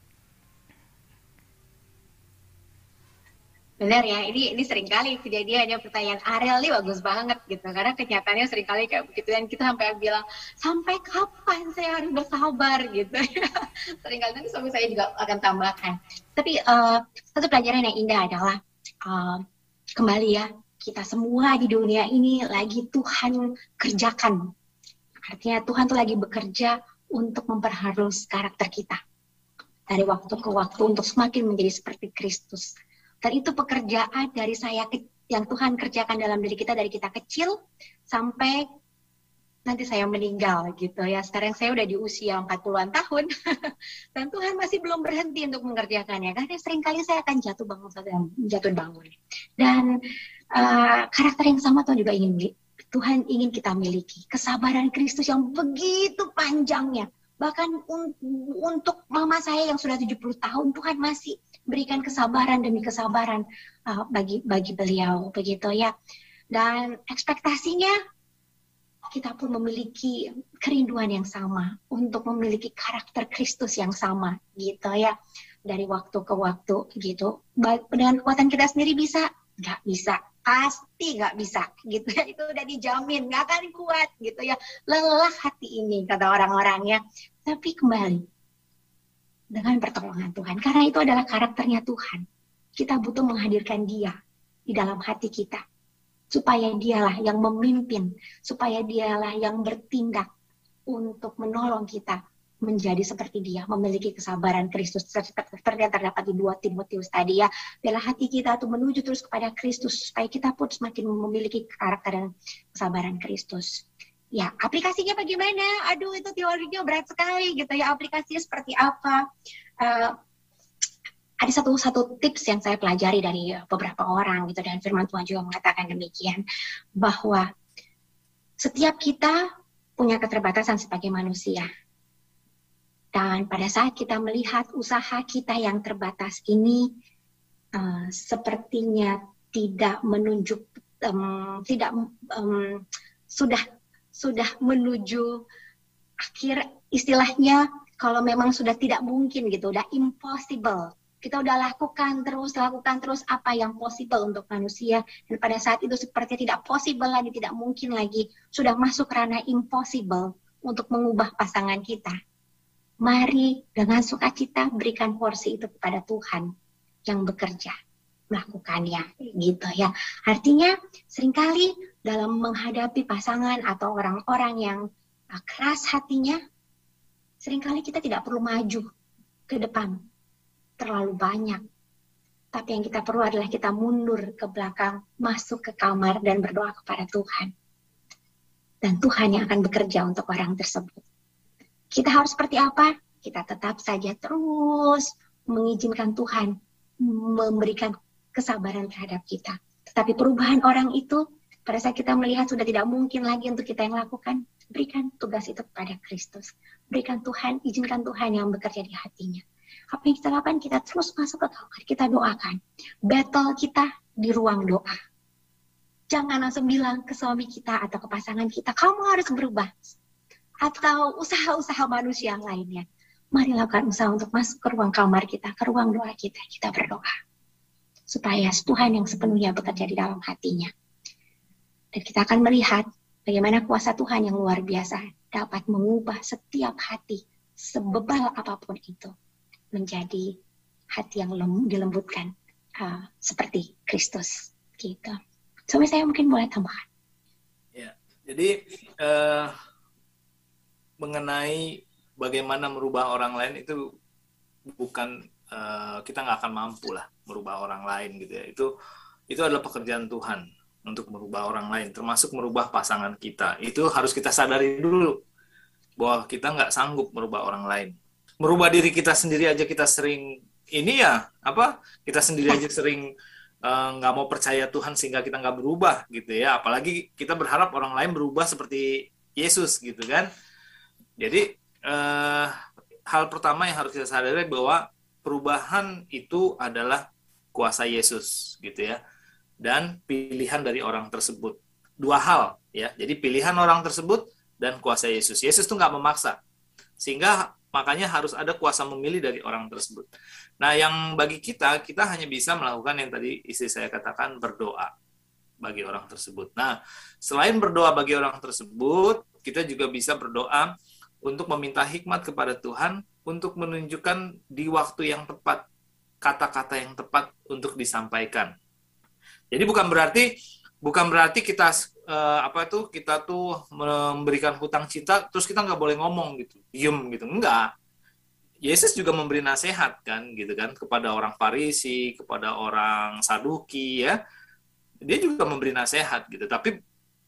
Benar ya, ini seringkali kejadiannya. Pertanyaan Ariel ini bagus banget gitu, karena kenyataannya seringkali kayak begitu dan kita sampai bilang, sampai kapan saya harus bersabar gitu ya. Seringkali nanti suami saya juga akan tambahkan. Tapi satu pelajaran yang indah adalah kembali ya, kita semua di dunia ini lagi Tuhan kerjakan. Artinya Tuhan tuh lagi bekerja untuk memperhalus karakter kita dari waktu ke waktu untuk semakin menjadi seperti Kristus. Dan itu pekerjaan dari yang Tuhan kerjakan dalam diri kita dari kita kecil sampai nanti saya meninggal gitu ya. Sekarang saya udah di usia 40-an tahun dan Tuhan masih belum berhenti untuk mengerjakannya. Karena seringkali saya akan jatuh bangun. Dan karakter yang sama Tuhan juga Tuhan ingin kita miliki. Kesabaran Kristus yang begitu panjangnya. Bahkan untuk mama saya yang sudah 70 tahun, Tuhan masih berikan kesabaran demi kesabaran bagi beliau begitu ya. Dan ekspektasinya kita pun memiliki kerinduan yang sama untuk memiliki karakter Kristus yang sama gitu ya, dari waktu ke waktu gitu. Dengan kekuatan kita sendiri bisa? Nggak bisa, pasti nggak bisa gitu ya, itu udah dijamin nggak akan kuat gitu ya, lelah hati ini kata orang-orang ya. Tapi kembali dengan pertolongan Tuhan, karena itu adalah karakternya Tuhan, kita butuh menghadirkan Dia di dalam hati kita, supaya Dialah yang memimpin, supaya Dialah yang bertindak untuk menolong kita menjadi seperti Dia, memiliki kesabaran Kristus seperti yang terdapat di 2 Timotius tadi ya. Biarlah hati kita tuh menuju terus kepada Kristus, supaya kita pun semakin memiliki karakter dan kesabaran Kristus. Ya, aplikasinya bagaimana? Aduh, itu teorinya berat sekali gitu ya. Aplikasinya seperti apa? Ada satu tips yang saya pelajari dari beberapa orang gitu, dan firman Tuhan juga mengatakan demikian, bahwa setiap kita punya keterbatasan sebagai manusia. Dan pada saat kita melihat usaha kita yang terbatas ini sepertinya tidak menunjuk sudah menuju akhir, istilahnya kalau memang sudah tidak mungkin gitu, udah impossible. Kita udah lakukan terus apa yang possible untuk manusia, dan pada saat itu seperti tidak possible lagi, tidak mungkin lagi, sudah masuk ranah impossible untuk mengubah pasangan kita. Mari dengan sukacita berikan porsi itu kepada Tuhan yang bekerja melakukannya gitu ya. Artinya seringkali dalam menghadapi pasangan atau orang-orang yang keras hatinya, seringkali kita tidak perlu maju ke depan terlalu banyak. Tapi yang kita perlu adalah kita mundur ke belakang, masuk ke kamar dan berdoa kepada Tuhan. Dan Tuhan yang akan bekerja untuk orang tersebut. Kita harus seperti apa? Kita tetap saja terus mengizinkan Tuhan memberikan kesabaran terhadap kita. Tetapi perubahan orang itu, pada saat kita melihat sudah tidak mungkin lagi untuk kita yang lakukan, berikan tugas itu kepada Kristus. Berikan Tuhan, izinkan Tuhan yang bekerja di hatinya. Apa yang kita lakukan? Kita terus masuk ke kamar, kita doakan. Battle kita di ruang doa. Jangan langsung bilang ke suami kita atau ke pasangan kita, kamu harus berubah. Atau usaha-usaha manusia lainnya. Mari lakukan usaha untuk masuk ke ruang kamar kita, ke ruang doa kita. Kita berdoa. Supaya Tuhan yang sepenuhnya bekerja di dalam hatinya. Dan kita akan melihat bagaimana kuasa Tuhan yang luar biasa dapat mengubah setiap hati, sebebal apapun itu, menjadi hati yang dilembutkan seperti Kristus gitu. Suami saya mungkin boleh tambahkan. Ya, jadi mengenai bagaimana merubah orang lain itu bukan kita nggak akan mampu lah merubah orang lain gitu ya. Itu adalah pekerjaan Tuhan untuk merubah orang lain, termasuk merubah pasangan kita. Itu harus kita sadari dulu bahwa kita nggak sanggup merubah orang lain. Merubah diri kita sendiri aja kita sering kita sendiri aja sering nggak mau percaya Tuhan sehingga kita nggak berubah gitu ya, apalagi kita berharap orang lain berubah seperti Yesus gitu kan. Jadi hal pertama yang harus kita sadari bahwa perubahan itu adalah kuasa Yesus gitu ya, dan pilihan dari orang tersebut. Dua hal ya, jadi pilihan orang tersebut dan kuasa Yesus. Yesus tuh nggak memaksa, sehingga makanya harus ada kuasa memilih dari orang tersebut. Nah, yang bagi kita hanya bisa melakukan yang tadi istri saya katakan, berdoa bagi orang tersebut. Nah, selain berdoa bagi orang tersebut, kita juga bisa berdoa untuk meminta hikmat kepada Tuhan untuk menunjukkan di waktu yang tepat, kata-kata yang tepat untuk disampaikan. Jadi bukan berarti kita kita tuh memberikan hutang cinta terus kita nggak boleh ngomong gitu, diem gitu, enggak. Yesus juga memberi nasihat kan gitu kan kepada orang Farisi, kepada orang Saduki ya. Dia juga memberi nasihat gitu, tapi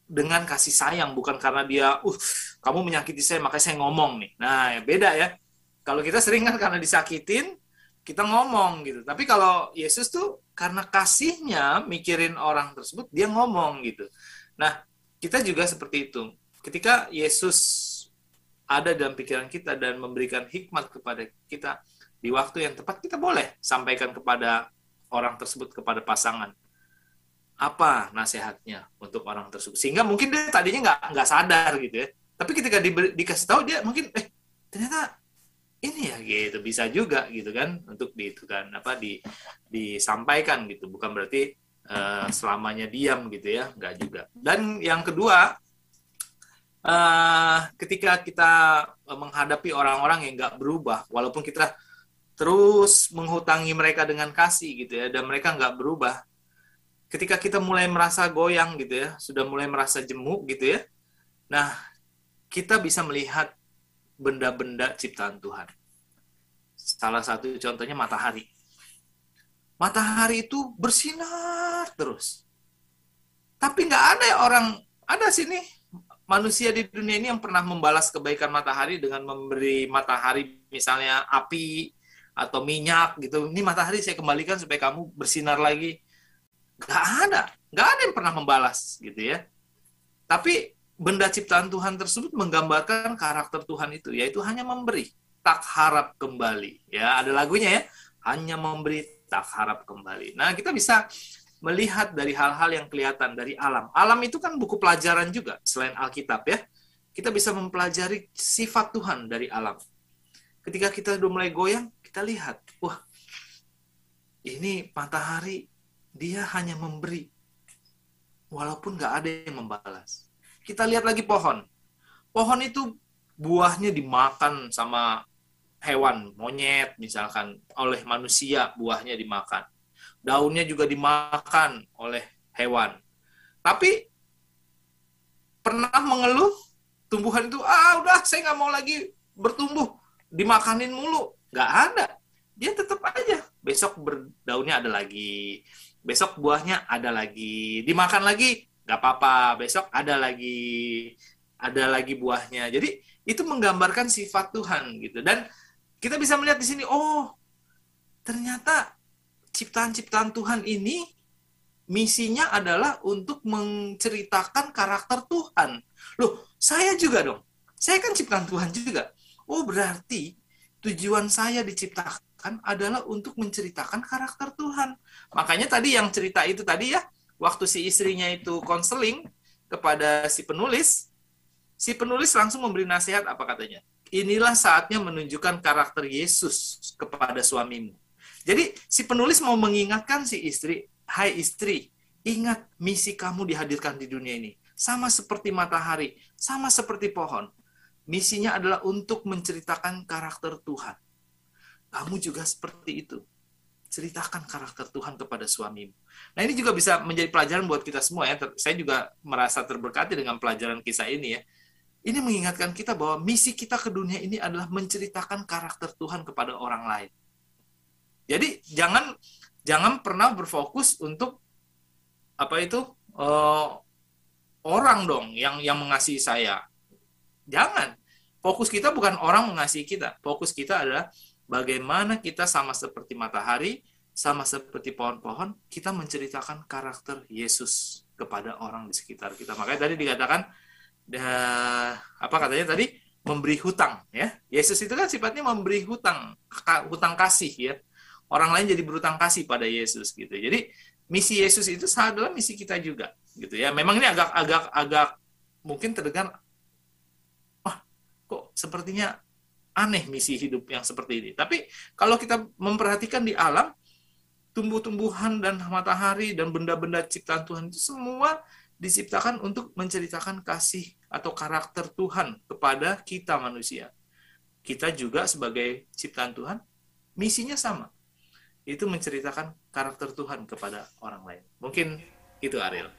dengan kasih sayang, bukan karena dia, kamu menyakiti saya, makanya saya ngomong nih. Nah, ya beda ya. Kalau kita sering kan karena disakitin, kita ngomong gitu. Tapi kalau Yesus tuh karena kasihnya mikirin orang tersebut, dia ngomong gitu. Nah, kita juga seperti itu. Ketika Yesus ada dalam pikiran kita dan memberikan hikmat kepada kita di waktu yang tepat, kita boleh sampaikan kepada orang tersebut, kepada pasangan. Apa nasihatnya untuk orang tersebut? Sehingga mungkin dia tadinya nggak sadar gitu ya. Tapi ketika dikasih tahu, dia mungkin ternyata ini ya gitu, bisa juga gitu kan, untuk disampaikan gitu. Bukan berarti selamanya diam gitu ya, nggak juga. Dan yang kedua, ketika kita menghadapi orang-orang yang nggak berubah, walaupun kita terus menghutangi mereka dengan kasih gitu ya, dan mereka nggak berubah, ketika kita mulai merasa goyang gitu ya, sudah mulai merasa jemu gitu ya, nah kita bisa melihat benda-benda ciptaan Tuhan. Salah satu contohnya matahari. Matahari itu bersinar terus. Tapi nggak ada ada sini manusia di dunia ini yang pernah membalas kebaikan matahari dengan memberi matahari misalnya api atau minyak gitu. Ini matahari saya kembalikan supaya kamu bersinar lagi. Nggak ada yang pernah membalas gitu ya. Tapi benda ciptaan Tuhan tersebut menggambarkan karakter Tuhan itu, yaitu hanya memberi, tak harap kembali. Ya, ada lagunya ya, hanya memberi, tak harap kembali. Nah, kita bisa melihat dari hal-hal yang kelihatan dari alam. Alam itu kan buku pelajaran juga, selain Alkitab ya. Kita bisa mempelajari sifat Tuhan dari alam. Ketika kita udah mulai goyang, kita lihat, wah, ini matahari, dia hanya memberi, walaupun nggak ada yang membalas. Kita lihat lagi pohon. Pohon itu buahnya dimakan sama hewan, monyet misalkan, oleh manusia buahnya dimakan. Daunnya juga dimakan oleh hewan. Tapi pernah mengeluh tumbuhan itu, udah saya nggak mau lagi bertumbuh, dimakanin mulu. Nggak ada. Dia tetap aja. Besok daunnya ada lagi. Besok buahnya ada lagi, dimakan lagi, nggak apa-apa. Besok ada lagi buahnya. Jadi itu menggambarkan sifat Tuhan gitu. Dan kita bisa melihat di sini, ternyata ciptaan-ciptaan Tuhan ini misinya adalah untuk menceritakan karakter Tuhan. Loh, saya juga dong. Saya kan ciptaan Tuhan juga. Oh, berarti tujuan saya diciptakan adalah untuk menceritakan karakter Tuhan. Makanya tadi yang cerita itu tadi ya, waktu si istrinya itu konseling kepada si penulis langsung memberi nasihat, apa katanya? Inilah saatnya menunjukkan karakter Yesus kepada suamimu. Jadi si penulis mau mengingatkan si istri, hai istri, ingat misi kamu dihadirkan di dunia ini. Sama seperti matahari, sama seperti pohon. Misinya adalah untuk menceritakan karakter Tuhan. Kamu juga seperti itu. Ceritakan karakter Tuhan kepada suamimu. Nah, ini juga bisa menjadi pelajaran buat kita semua ya. Saya juga merasa terberkati dengan pelajaran kisah ini ya. Ini mengingatkan kita bahwa misi kita ke dunia ini adalah menceritakan karakter Tuhan kepada orang lain. Jadi jangan pernah berfokus untuk orang dong yang mengasihi saya. Jangan. Fokus kita bukan orang mengasihi kita. Fokus kita adalah bagaimana kita sama seperti matahari, sama seperti pohon-pohon, kita menceritakan karakter Yesus kepada orang di sekitar kita. Makanya tadi dikatakan, apa katanya tadi? Memberi hutang. Ya. Yesus itu kan sifatnya memberi hutang kasih ya. Orang lain jadi berhutang kasih pada Yesus gitu. Jadi misi Yesus itu adalah misi kita juga gitu ya. Memang ini agak mungkin terdengar, kok sepertinya aneh misi hidup yang seperti ini. Tapi kalau kita memperhatikan di alam, tumbuh-tumbuhan dan matahari dan benda-benda ciptaan Tuhan itu semua diciptakan untuk menceritakan kasih atau karakter Tuhan kepada kita manusia. Kita juga sebagai ciptaan Tuhan, misinya sama. Itu menceritakan karakter Tuhan kepada orang lain. Mungkin itu, Ariel.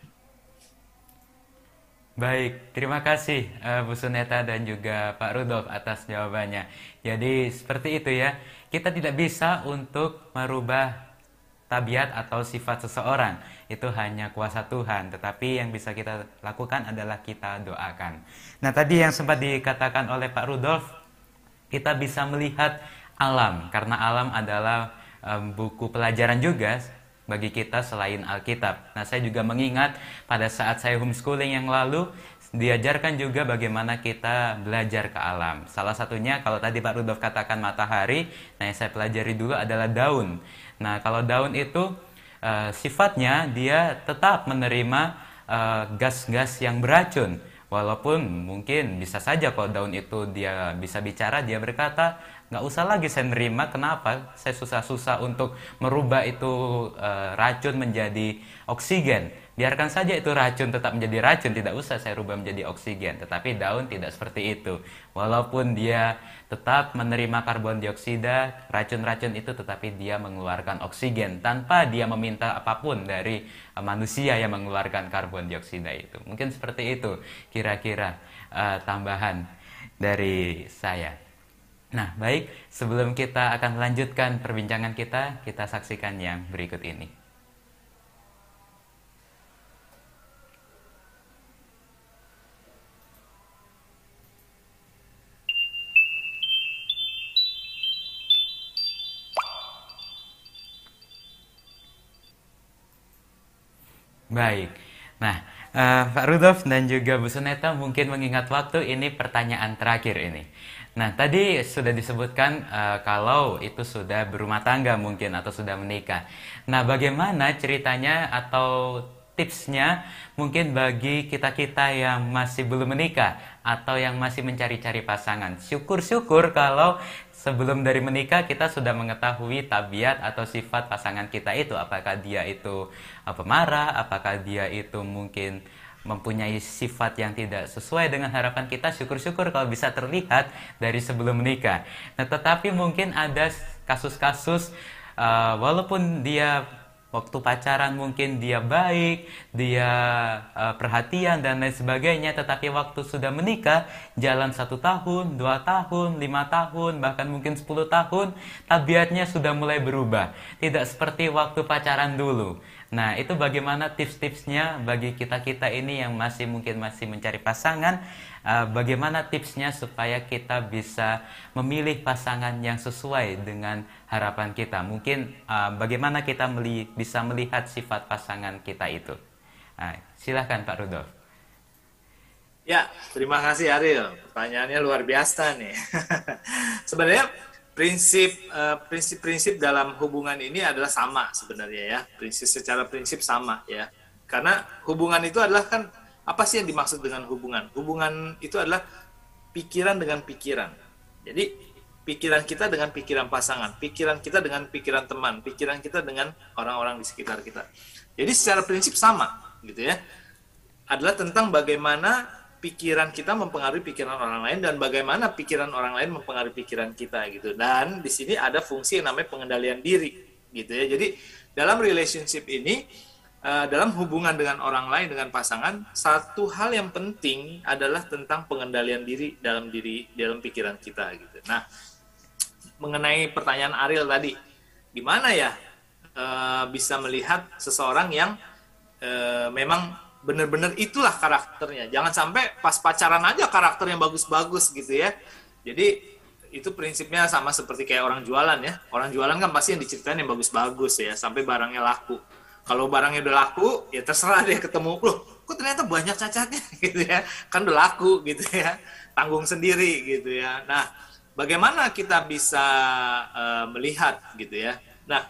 Baik, terima kasih Bu Suneta dan juga Pak Rudolf atas jawabannya. Jadi seperti itu ya, kita tidak bisa untuk merubah tabiat atau sifat seseorang. Itu hanya kuasa Tuhan, tetapi yang bisa kita lakukan adalah kita doakan. Nah, tadi yang sempat dikatakan oleh Pak Rudolf, kita bisa melihat alam, karena alam adalah buku pelajaran juga bagi kita selain Alkitab. Nah, saya juga mengingat pada saat saya homeschooling yang lalu, diajarkan juga bagaimana kita belajar ke alam. Salah satunya, kalau tadi Pak Rudolf katakan matahari, nah yang saya pelajari dulu adalah daun. Nah, kalau daun itu sifatnya dia tetap menerima gas-gas yang beracun. Walaupun mungkin bisa saja kalau daun itu dia bisa bicara, dia berkata, nggak usah lagi saya nerima, kenapa saya susah-susah untuk merubah itu racun menjadi oksigen. Biarkan saja itu racun tetap menjadi racun, tidak usah saya rubah menjadi oksigen. Tetapi daun tidak seperti itu. Walaupun dia tetap menerima karbon dioksida, racun-racun itu, tetapi dia mengeluarkan oksigen tanpa dia meminta apapun dari manusia yang mengeluarkan karbon dioksida itu. Mungkin seperti itu kira-kira tambahan dari saya. Nah, baik, sebelum kita akan melanjutkan perbincangan kita saksikan yang berikut ini. Baik. Nah, Pak Rudolf dan juga Bu Suneta mungkin mengingat waktu, ini pertanyaan terakhir ini. Nah, tadi sudah disebutkan kalau itu sudah berumah tangga mungkin atau sudah menikah. Nah, bagaimana ceritanya atau tipsnya mungkin bagi kita-kita yang masih belum menikah atau yang masih mencari-cari pasangan? Syukur-syukur kalau sebelum dari menikah kita sudah mengetahui tabiat atau sifat pasangan kita itu. Apakah dia itu pemarah, apakah dia itu mungkin mempunyai sifat yang tidak sesuai dengan harapan kita. Syukur-syukur kalau bisa terlihat dari sebelum menikah. Nah, tetapi mungkin ada kasus-kasus walaupun dia waktu pacaran mungkin dia baik, dia perhatian dan lain sebagainya, tetapi waktu sudah menikah, jalan 1 tahun, 2 tahun, 5 tahun, bahkan mungkin 10 tahun, tabiatnya sudah mulai berubah. Tidak seperti waktu pacaran dulu. Nah, itu bagaimana tips-tipsnya bagi kita-kita ini yang mungkin masih mencari pasangan, bagaimana tipsnya supaya kita bisa memilih pasangan yang sesuai dengan harapan kita. Mungkin bagaimana kita bisa melihat sifat pasangan kita itu. Silahkan Pak Rudolf. Ya, terima kasih Ariel. Pertanyaannya luar biasa nih. Sebenarnya prinsip-prinsip dalam hubungan ini adalah sama sebenarnya ya. Secara prinsip sama ya. Karena hubungan itu adalah kan, apa sih yang dimaksud dengan hubungan? Hubungan itu adalah pikiran dengan pikiran. Jadi pikiran kita dengan pikiran pasangan, pikiran kita dengan pikiran teman, pikiran kita dengan orang-orang di sekitar kita. Jadi secara prinsip sama gitu ya. Adalah tentang bagaimana pikiran kita mempengaruhi pikiran orang lain dan bagaimana pikiran orang lain mempengaruhi pikiran kita gitu. Dan di sini ada fungsi yang namanya pengendalian diri gitu ya. Jadi dalam relationship ini, dalam hubungan dengan orang lain, dengan pasangan, satu hal yang penting adalah tentang pengendalian diri dalam pikiran kita gitu. Nah, mengenai pertanyaan Ariel tadi, gimana ya bisa melihat seseorang yang memang benar-benar itulah karakternya. Jangan sampai pas pacaran aja karakter yang bagus-bagus gitu ya. Jadi itu prinsipnya sama seperti kayak orang jualan ya. Orang jualan kan pasti yang diceritain yang bagus-bagus ya, sampai barangnya laku. Kalau barangnya udah laku, ya terserah deh ketemu, loh kok ternyata banyak cacatnya gitu ya. Kan udah laku gitu ya. Tanggung sendiri gitu ya. Nah, bagaimana kita bisa melihat gitu ya. Nah,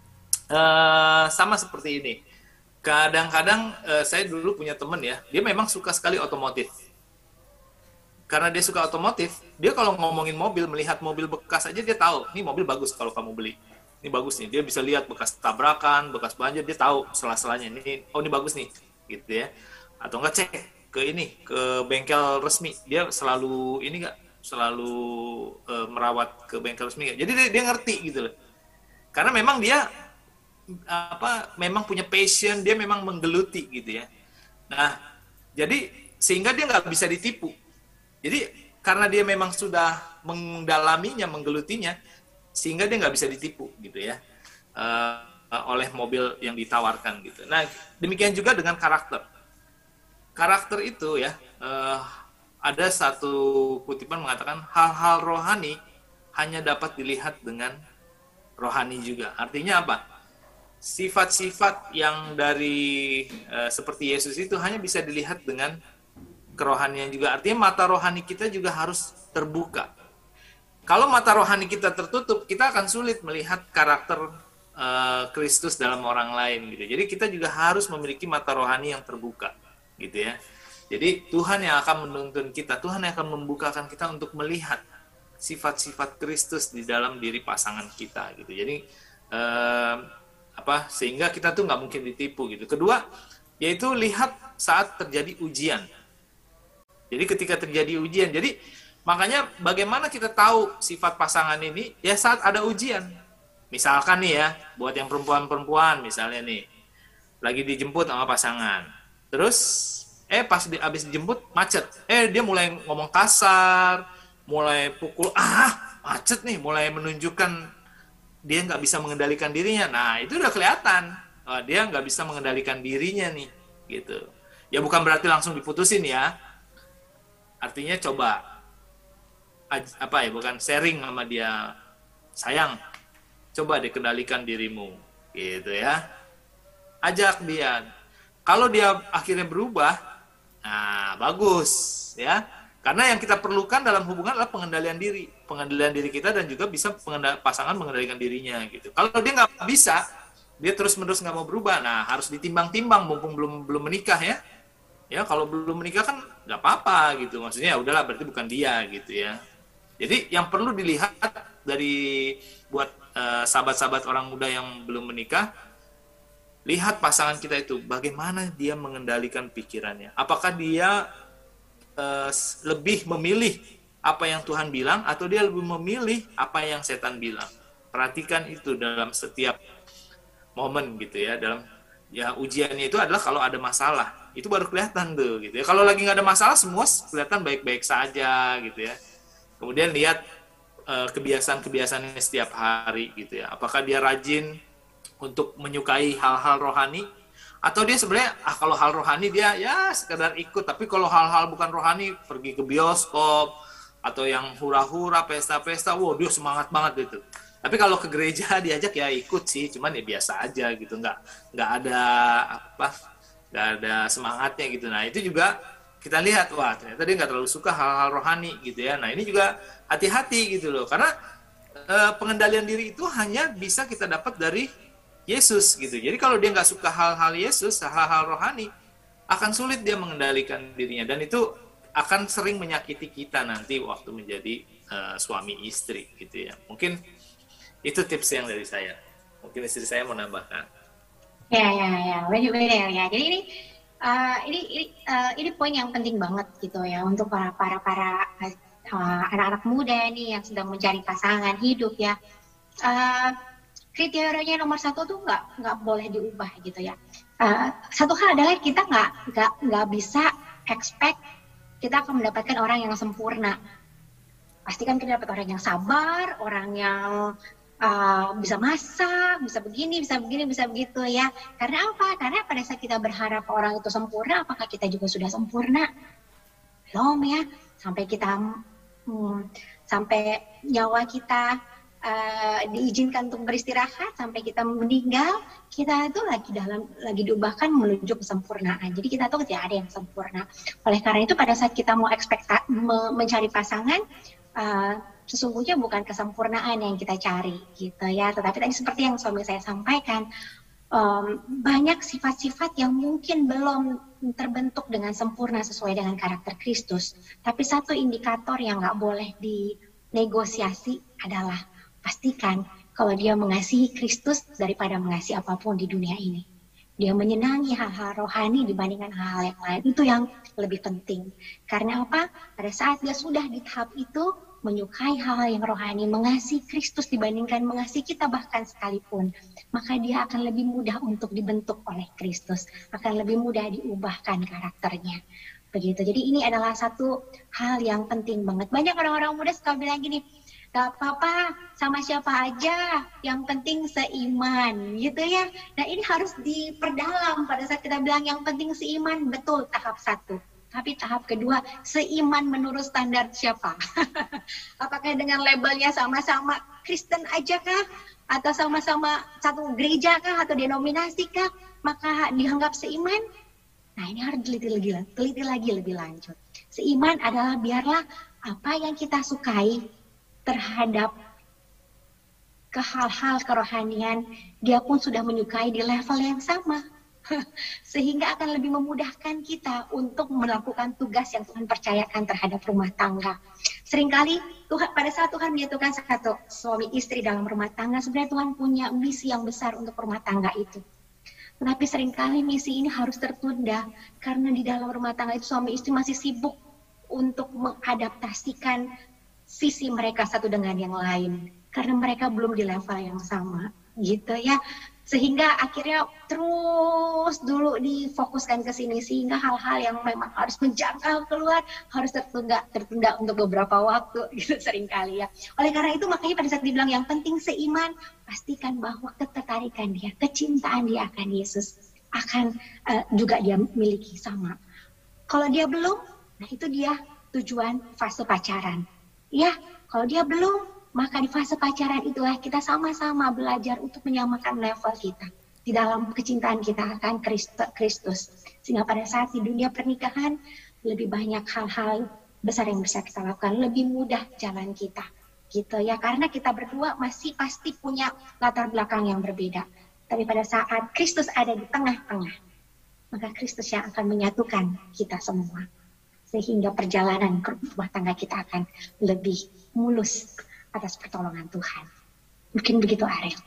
sama seperti ini. Kadang-kadang saya dulu punya temen ya, dia memang suka sekali otomotif. Karena dia suka otomotif, dia kalau ngomongin mobil, melihat mobil bekas aja dia tahu, ini mobil bagus kalau kamu beli. Ini bagus nih, dia bisa lihat bekas tabrakan, bekas banjir, dia tahu sela-selanya. Ini bagus nih, gitu ya. Atau enggak cek ke bengkel resmi, dia selalu merawat ke bengkel resmi. Jadi dia ngerti gitu loh. Karena memang dia memang punya passion, dia memang menggeluti gitu ya. Nah, jadi sehingga dia nggak bisa ditipu. Jadi karena dia memang sudah mendalaminya, menggelutinya, sehingga dia nggak bisa ditipu gitu ya. oleh mobil yang ditawarkan gitu. Nah, demikian juga dengan karakter. Karakter itu ya, ada satu kutipan mengatakan hal-hal rohani hanya dapat dilihat dengan rohani juga. Artinya apa? Sifat-sifat yang dari seperti Yesus itu hanya bisa dilihat dengan kerohanian juga. Artinya mata rohani kita juga harus terbuka. Kalau mata rohani kita tertutup, kita akan sulit melihat karakter Kristus dalam orang lain gitu. Jadi kita juga harus memiliki mata rohani yang terbuka gitu ya. Jadi Tuhan yang akan menuntun kita, Tuhan yang akan membukakan kita untuk melihat sifat-sifat Kristus di dalam diri pasangan kita gitu. Jadi sehingga kita tuh nggak mungkin ditipu gitu. Kedua, yaitu lihat saat terjadi ujian. Jadi ketika terjadi ujian, jadi makanya bagaimana kita tahu sifat pasangan ini ya saat ada ujian. Misalkan nih ya, buat yang perempuan-perempuan misalnya nih, lagi dijemput sama pasangan. Terus pas habis dijemput macet. Dia mulai ngomong kasar, mulai pukul, macet nih, mulai menunjukkan dia nggak bisa mengendalikan dirinya. Nah, itu udah kelihatan. Dia nggak bisa mengendalikan dirinya nih, gitu. Ya bukan berarti langsung diputusin ya. Artinya coba bukan sharing sama dia, sayang, coba dikendalikan dirimu, gitu ya. Ajak dia. Kalau dia akhirnya berubah, nah bagus ya. Karena yang kita perlukan dalam hubungan adalah pengendalian diri kita dan juga bisa pasangan mengendalikan dirinya gitu. Kalau dia nggak bisa, dia terus-menerus nggak mau berubah, nah harus ditimbang-timbang mumpung belum menikah ya. Ya kalau belum menikah kan nggak apa-apa gitu, maksudnya ya udahlah berarti bukan dia gitu ya. Jadi yang perlu dilihat dari buat sahabat-sahabat orang muda yang belum menikah, lihat pasangan kita itu bagaimana dia mengendalikan pikirannya. Apakah dia lebih memilih apa yang Tuhan bilang atau dia lebih memilih apa yang setan bilang. Perhatikan itu dalam setiap momen gitu ya. Dalam ujiannya itu adalah kalau ada masalah. Itu baru kelihatan tuh gitu ya. Kalau lagi nggak ada masalah semua kelihatan baik-baik saja gitu ya. Kemudian lihat kebiasaan-kebiasaannya setiap hari gitu ya. Apakah dia rajin untuk menyukai hal-hal rohani atau dia sebenarnya kalau hal rohani dia ya sekedar ikut, tapi kalau hal-hal bukan rohani pergi ke bioskop atau yang hura-hura pesta-pesta, dia semangat banget gitu. Tapi kalau ke gereja diajak ya ikut sih, cuman ya biasa aja gitu, nggak ada semangatnya gitu. Nah itu juga kita lihat, ternyata dia nggak terlalu suka hal-hal rohani gitu ya. Nah ini juga hati-hati gitu loh, karena pengendalian diri itu hanya bisa kita dapat dari Yesus gitu. Jadi kalau dia nggak suka hal-hal Yesus, hal-hal rohani, akan sulit dia mengendalikan dirinya, dan itu akan sering menyakiti kita nanti waktu menjadi suami istri gitu ya. Mungkin itu tips yang dari saya. Mungkin istri saya mau nambahkan. Ya, benar ya. Jadi ini poin yang penting banget gitu ya untuk para anak-anak muda nih yang sedang mencari pasangan hidup ya. Kriterianya nomor satu tuh nggak boleh diubah gitu ya. Satu hal adalah kita nggak bisa expect kita akan mendapatkan orang yang sempurna. Pastikan kita dapat orang yang sabar, orang yang bisa masak, bisa begini, bisa begitu ya. Karena apa? Karena pada saat kita berharap orang itu sempurna, apakah kita juga sudah sempurna? Belum ya. Sampai nyawa kita diizinkan untuk beristirahat, sampai kita meninggal, kita itu lagi diubahkan menuju kesempurnaan. Jadi kita tuh tidak ada yang sempurna. Oleh karena itu pada saat kita mau mencari pasangan, sesungguhnya bukan kesempurnaan yang kita cari gitu ya, tetapi tadi seperti yang suami saya sampaikan, banyak sifat-sifat yang mungkin belum terbentuk dengan sempurna sesuai dengan karakter Kristus. Tapi satu indikator yang nggak boleh dinegosiasi adalah pastikan kalau dia mengasihi Kristus daripada mengasihi apapun di dunia ini. Dia menyenangi hal-hal rohani dibandingkan hal-hal yang lain. Itu yang lebih penting. Karena apa? Pada saat dia sudah di tahap itu, menyukai hal-hal yang rohani, mengasihi Kristus dibandingkan mengasihi kita bahkan sekalipun, maka dia akan lebih mudah untuk dibentuk oleh Kristus. Akan lebih mudah diubahkan karakternya. Begitu. Jadi ini adalah satu hal yang penting banget. Banyak orang-orang muda suka bilang gini, Gak apa-apa, sama siapa aja, yang penting seiman, gitu ya. Nah ini harus diperdalam pada saat kita bilang yang penting seiman, betul tahap 1. Tapi tahap kedua, seiman menurut standar siapa? Apakah dengan labelnya sama-sama Kristen aja kah? Atau sama-sama satu gereja kah? Atau denominasi kah? Maka dianggap seiman? Nah ini harus teliti lagi lebih lanjut. Seiman adalah biarlah apa yang kita sukai terhadap ke hal-hal kerohanian, dia pun sudah menyukai di level yang sama. Sehingga akan lebih memudahkan kita untuk melakukan tugas yang Tuhan percayakan terhadap rumah tangga. Seringkali Tuhan, pada saat Tuhan menyatukan satu suami istri dalam rumah tangga, sebenarnya Tuhan punya misi yang besar untuk rumah tangga itu. Tetapi seringkali misi ini harus tertunda karena di dalam rumah tangga itu suami istri masih sibuk untuk mengadaptasikan visi mereka satu dengan yang lain. Karena mereka belum di level yang sama, gitu ya. Sehingga akhirnya terus dulu difokuskan ke sini, sehingga hal-hal yang memang harus menjangkau keluar harus tertunda untuk beberapa waktu, gitu seringkali ya. Oleh karena itu makanya pada saat dibilang yang penting seiman, pastikan bahwa ketertarikan dia, kecintaan dia akan Yesus akan juga dia miliki sama. Kalau dia belum, nah itu dia tujuan fase pacaran. Ya, kalau dia belum, maka di fase pacaran itulah kita sama-sama belajar untuk menyamakan level kita di dalam kecintaan kita akan Kristus. Sehingga pada saat di dunia pernikahan lebih banyak hal-hal besar yang bisa kita lakukan, lebih mudah jalan kita. Gitu ya, karena kita berdua masih pasti punya latar belakang yang berbeda. Tapi pada saat Kristus ada di tengah-tengah, maka Kristus yang akan menyatukan kita semua. Sehingga perjalanan ke rumah tangga kita akan lebih mulus atas pertolongan Tuhan. Mungkin begitu, Ariel.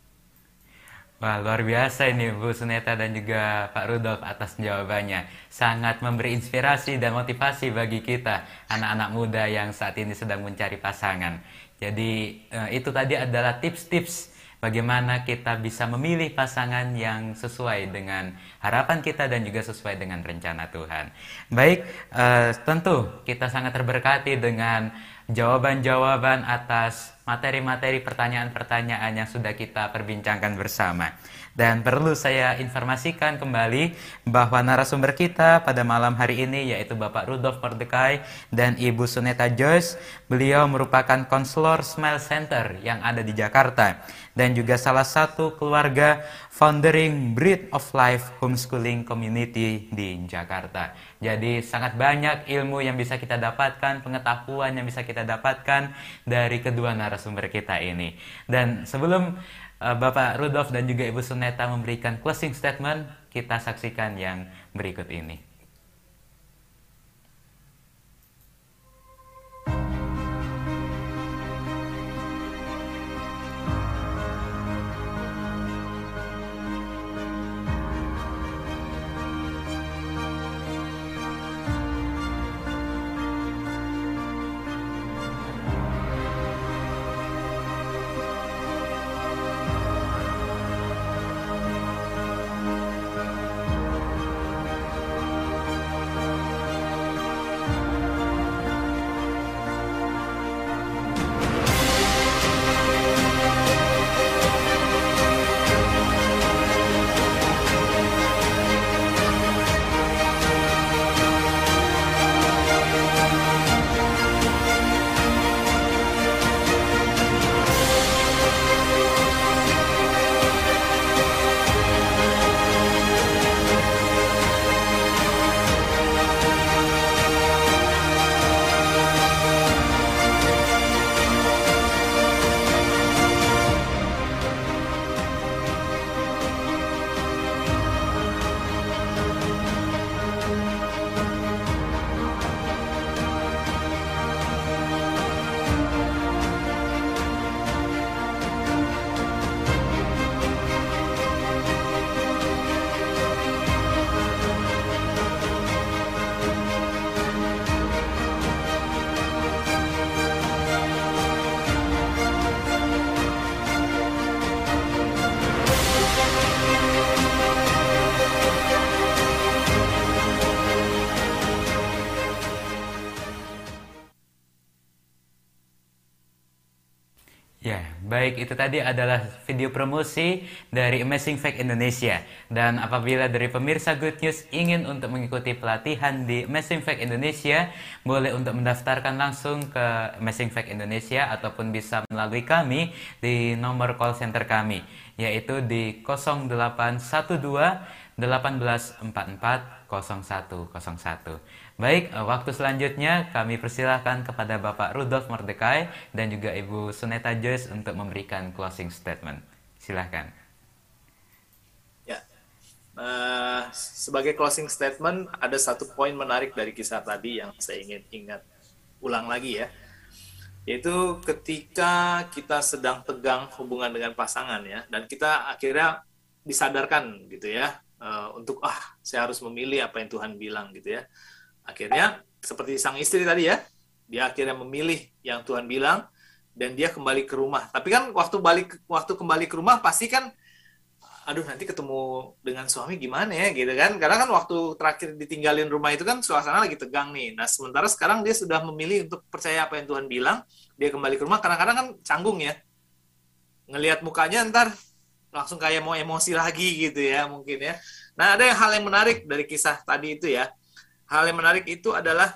Wah, luar biasa ini Bu Suneta dan juga Pak Rudolf atas jawabannya. Sangat memberi inspirasi dan motivasi bagi kita, anak-anak muda yang saat ini sedang mencari pasangan. Jadi itu tadi adalah tips-tips bagaimana kita bisa memilih pasangan yang sesuai dengan harapan kita dan juga sesuai dengan rencana Tuhan. Baik, tentu kita sangat terberkati dengan jawaban-jawaban atas materi-materi pertanyaan-pertanyaan yang sudah kita perbincangkan bersama. Dan perlu saya informasikan kembali bahwa narasumber kita pada malam hari ini yaitu Bapak Rudolf Mordecai dan Ibu Suneta Joyce. Beliau merupakan konselor Smile Center yang ada di Jakarta dan juga salah satu keluarga foundering Bread of Life Homeschooling Community di Jakarta. Jadi sangat banyak ilmu yang bisa kita dapatkan, pengetahuan yang bisa kita dapatkan dari kedua narasumber kita ini. Dan sebelum Bapak Rudolf dan juga Ibu Suneta memberikan closing statement, kita saksikan yang berikut ini. baik itu tadi adalah video promosi dari Amazing Fact Indonesia. Dan apabila dari pemirsa Good News ingin untuk mengikuti pelatihan di Amazing Fact Indonesia, boleh untuk mendaftarkan langsung ke Amazing Fact Indonesia ataupun bisa melalui kami di nomor call center kami, yaitu di 0812 1844 0101. Baik, waktu selanjutnya kami persilahkan kepada Bapak Rudolf Mordekai dan juga Ibu Suneta Joyce untuk memberikan closing statement. Silahkan. Ya, sebagai closing statement ada satu poin menarik dari kisah tadi yang saya ingin ingat ulang lagi ya, yaitu ketika kita sedang tegang hubungan dengan pasangan ya, dan kita akhirnya disadarkan gitu ya, untuk saya harus memilih apa yang Tuhan bilang gitu ya. Akhirnya seperti sang istri tadi ya, dia akhirnya memilih yang Tuhan bilang dan dia kembali ke rumah. Tapi kan waktu kembali ke rumah pasti kan, aduh nanti ketemu dengan suami gimana ya gitu kan. Karena kan waktu terakhir ditinggalin rumah itu kan suasana lagi tegang nih. Nah sementara sekarang dia sudah memilih untuk percaya apa yang Tuhan bilang, dia kembali ke rumah. Kadang-kadang kan canggung ya, ngelihat mukanya ntar langsung kayak mau emosi lagi gitu ya mungkin ya. Nah ada hal yang menarik dari kisah tadi itu ya. Hal yang menarik itu adalah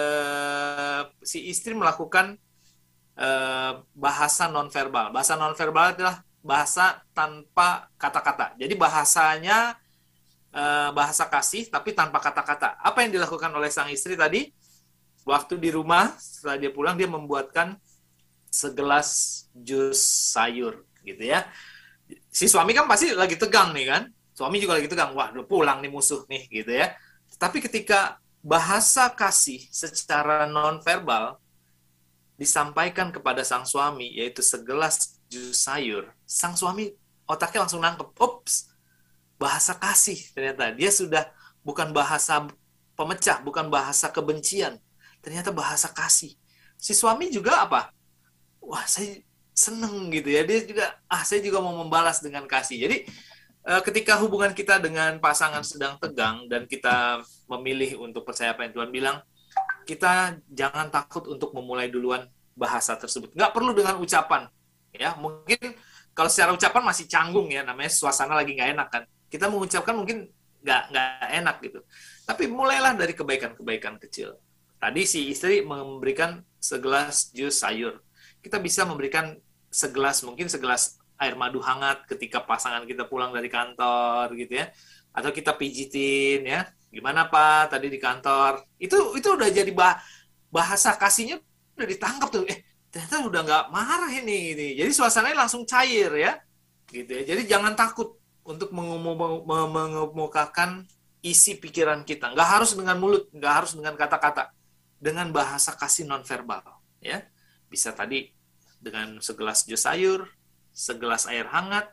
si istri melakukan bahasa nonverbal. Bahasa nonverbal adalah bahasa tanpa kata-kata. Jadi bahasanya bahasa kasih tapi tanpa kata-kata. Apa yang dilakukan oleh sang istri tadi? Waktu di rumah setelah dia pulang dia membuatkan segelas jus sayur gitu ya. Si suami kan pasti lagi tegang nih kan. Suami juga lagi tegang. Wah, udah pulang nih musuh nih gitu ya. Tapi ketika bahasa kasih secara nonverbal disampaikan kepada sang suami, yaitu segelas jus sayur, sang suami otaknya langsung nangkep, ups, bahasa kasih ternyata. Dia sudah bukan bahasa pemecah, bukan bahasa kebencian, ternyata bahasa kasih. Si suami juga apa? Wah, saya seneng gitu ya, dia juga, saya juga mau membalas dengan kasih. Jadi, ketika hubungan kita dengan pasangan sedang tegang dan kita memilih untuk percaya apa yang Tuhan bilang, kita jangan takut untuk memulai duluan bahasa tersebut. Nggak perlu dengan ucapan. Ya, mungkin kalau secara ucapan masih canggung ya, namanya suasana lagi nggak enak kan. Kita mengucapkan mungkin nggak enak gitu. Tapi mulailah dari kebaikan-kebaikan kecil. Tadi si istri memberikan segelas jus sayur. Kita bisa memberikan mungkin segelas air madu hangat ketika pasangan kita pulang dari kantor gitu ya, atau kita pijitin ya, gimana Pak tadi di kantor, itu udah jadi bahasa kasihnya udah ditangkap tuh, ternyata udah nggak marah ini gitu. Jadi suasananya langsung cair ya gitu ya. Jadi jangan takut untuk mengemukakan isi pikiran kita, nggak harus dengan mulut, nggak harus dengan kata-kata, dengan bahasa kasih nonverbal ya. Bisa tadi dengan segelas jus sayur, segelas air hangat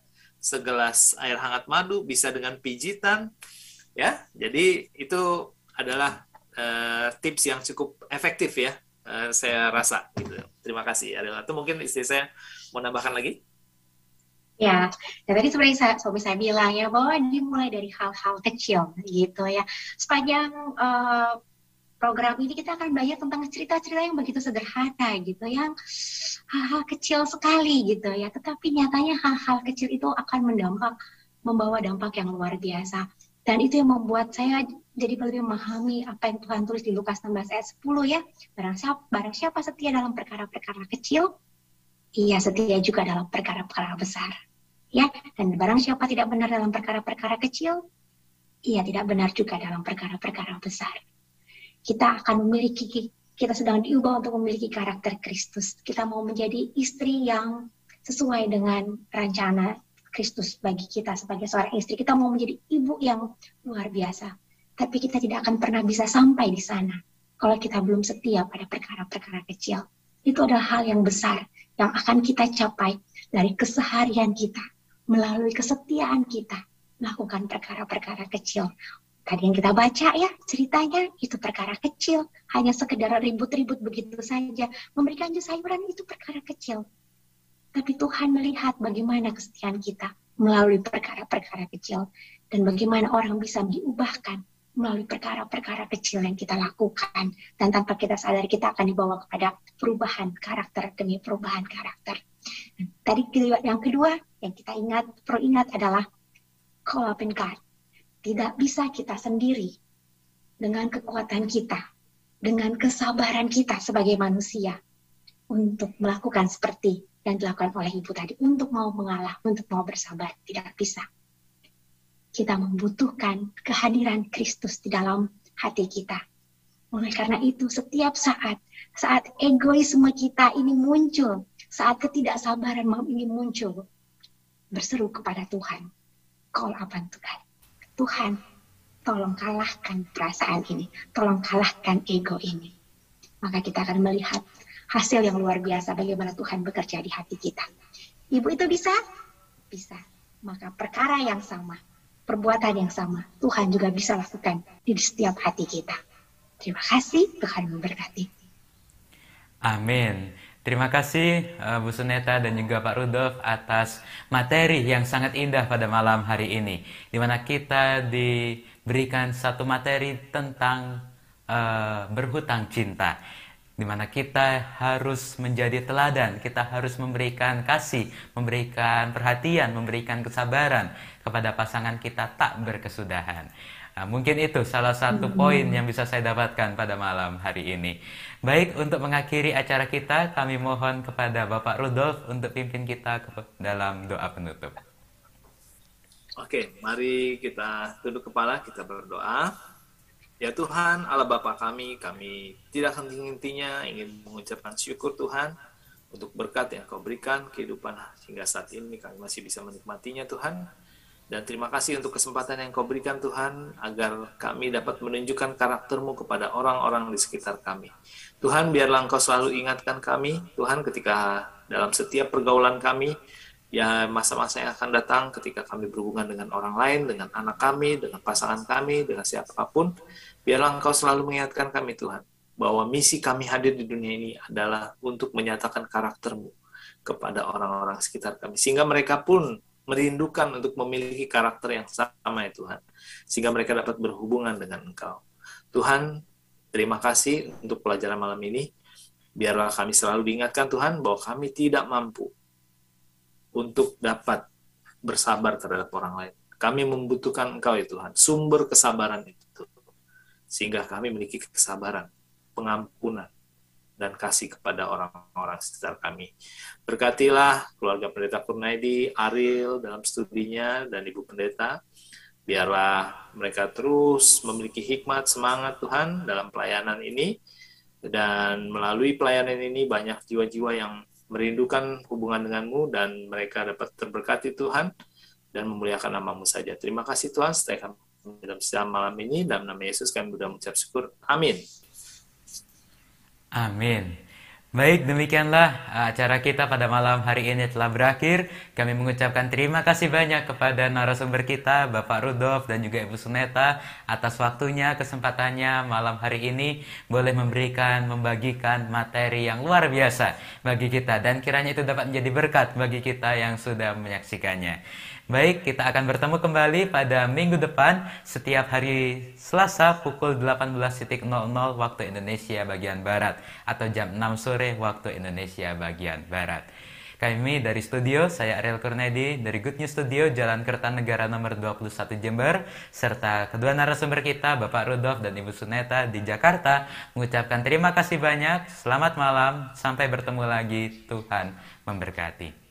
madu, bisa dengan pijitan, ya. Jadi itu adalah tips yang cukup efektif ya, saya rasa. Gitu. Terima kasih, Ariel. Atau mungkin istri saya mau nambahkan lagi? Ya, dan tadi seperti suami saya bilang ya, bahwa dimulai dari hal-hal kecil gitu ya. Sepanjang program ini kita akan belajar tentang cerita-cerita yang begitu sederhana gitu, yang hal-hal kecil sekali gitu ya, tetapi nyatanya hal-hal kecil itu akan membawa dampak yang luar biasa. Dan itu yang membuat saya jadi lebih memahami apa yang Tuhan tulis di Lukas 16 ayat 10 ya. Barang siapa setia dalam perkara-perkara kecil, ia setia juga dalam perkara-perkara besar. Ya, dan barang siapa tidak benar dalam perkara-perkara kecil, ia tidak benar juga dalam perkara-perkara besar. Kita sedang diubah untuk memiliki karakter Kristus. Kita mau menjadi istri yang sesuai dengan rencana Kristus bagi kita sebagai seorang istri. Kita mau menjadi ibu yang luar biasa. Tapi kita tidak akan pernah bisa sampai di sana kalau kita belum setia pada perkara-perkara kecil. Itu adalah hal yang besar yang akan kita capai dari keseharian kita, melalui kesetiaan kita, melakukan perkara-perkara kecil. Tadi yang kita baca ya, ceritanya itu perkara kecil, hanya sekedar ribut-ribut begitu saja. Memberikan jus sayuran itu perkara kecil. Tapi Tuhan melihat bagaimana kesetiaan kita melalui perkara-perkara kecil. Dan bagaimana orang bisa diubahkan melalui perkara-perkara kecil yang kita lakukan. Dan tanpa kita sadar kita akan dibawa kepada perubahan karakter demi perubahan karakter. Tadi yang kedua yang kita perlu ingat adalah call upon God. Tidak bisa kita sendiri dengan kekuatan kita, dengan kesabaran kita sebagai manusia untuk melakukan seperti yang dilakukan oleh Ibu tadi, untuk mau mengalah, untuk mau bersabar. Tidak bisa. Kita membutuhkan kehadiran Kristus di dalam hati kita. Oleh karena itu, setiap saat egoisme kita ini muncul, saat ketidaksabaran ini muncul, berseru kepada Tuhan. Call upon Tuhan. Tuhan, tolong kalahkan perasaan ini. Tolong kalahkan ego ini. Maka kita akan melihat hasil yang luar biasa bagaimana Tuhan bekerja di hati kita. Ibu itu bisa? Bisa. Maka perkara yang sama, perbuatan yang sama, Tuhan juga bisa lakukan di setiap hati kita. Terima kasih, Tuhan memberkati. Amin. Terima kasih Bu Suneta dan juga Pak Rudolf atas materi yang sangat indah pada malam hari ini, di mana kita diberikan satu materi tentang berhutang cinta, di mana kita harus menjadi teladan, kita harus memberikan kasih, memberikan perhatian, memberikan kesabaran kepada pasangan kita tak berkesudahan. Nah, mungkin itu salah satu poin yang bisa saya dapatkan pada malam hari ini. Baik, untuk mengakhiri acara kita, kami mohon kepada Bapak Rudolf untuk pimpin kita dalam doa penutup. Oke, mari kita tunduk kepala, kita berdoa. Ya Tuhan, Allah Bapa kami tidak henti-hentinya ingin mengucapkan syukur Tuhan untuk berkat yang Kau berikan kehidupan hingga saat ini kami masih bisa menikmatinya Tuhan. Dan terima kasih untuk kesempatan yang Kau berikan Tuhan, agar kami dapat menunjukkan karakter-Mu kepada orang-orang di sekitar kami. Tuhan, biarlah Engkau selalu ingatkan kami, Tuhan, ketika dalam setiap pergaulan kami, ya masa-masa yang akan datang ketika kami berhubungan dengan orang lain, dengan anak kami, dengan pasangan kami, dengan siapapun, biarlah Engkau selalu mengingatkan kami Tuhan, bahwa misi kami hadir di dunia ini adalah untuk menyatakan karakter-Mu kepada orang-orang sekitar kami, sehingga mereka pun merindukan untuk memiliki karakter yang sama ya Tuhan, sehingga mereka dapat berhubungan dengan Engkau. Tuhan, terima kasih untuk pelajaran malam ini. Biarlah kami selalu diingatkan Tuhan bahwa kami tidak mampu untuk dapat bersabar terhadap orang lain. Kami membutuhkan Engkau ya Tuhan, sumber kesabaran itu, sehingga kami memiliki kesabaran, pengampunan, dan kasih kepada orang-orang sekitar kami. Berkatilah keluarga Pendeta Kurnaidi, Ariel dalam studinya, dan Ibu Pendeta. Biarlah mereka terus memiliki hikmat, semangat Tuhan dalam pelayanan ini. Dan melalui pelayanan ini banyak jiwa-jiwa yang merindukan hubungan dengan-Mu, dan mereka dapat terberkati Tuhan dan memuliakan nama-Mu saja. Terima kasih Tuhan, setelah kami dalam sidang malam ini, dalam nama Yesus kami sudah mengucap syukur. Amin. Amin. Baik, demikianlah acara kita pada malam hari ini telah berakhir. Kami mengucapkan terima kasih banyak kepada narasumber kita, Bapak Rudolf dan juga Ibu Suneta, atas waktunya, kesempatannya malam hari ini boleh membagikan materi yang luar biasa bagi kita, dan kiranya itu dapat menjadi berkat bagi kita yang sudah menyaksikannya. Baik, kita akan bertemu kembali pada minggu depan setiap hari Selasa pukul 18.00 waktu Indonesia bagian Barat atau jam 6 sore waktu Indonesia bagian Barat. Kami dari studio, saya Ariel Kurnaidi dari Good News Studio, Jalan Kertanegara nomor 21 Jember, serta kedua narasumber kita, Bapak Rudolf dan Ibu Suneta di Jakarta, mengucapkan terima kasih banyak, selamat malam, sampai bertemu lagi, Tuhan memberkati.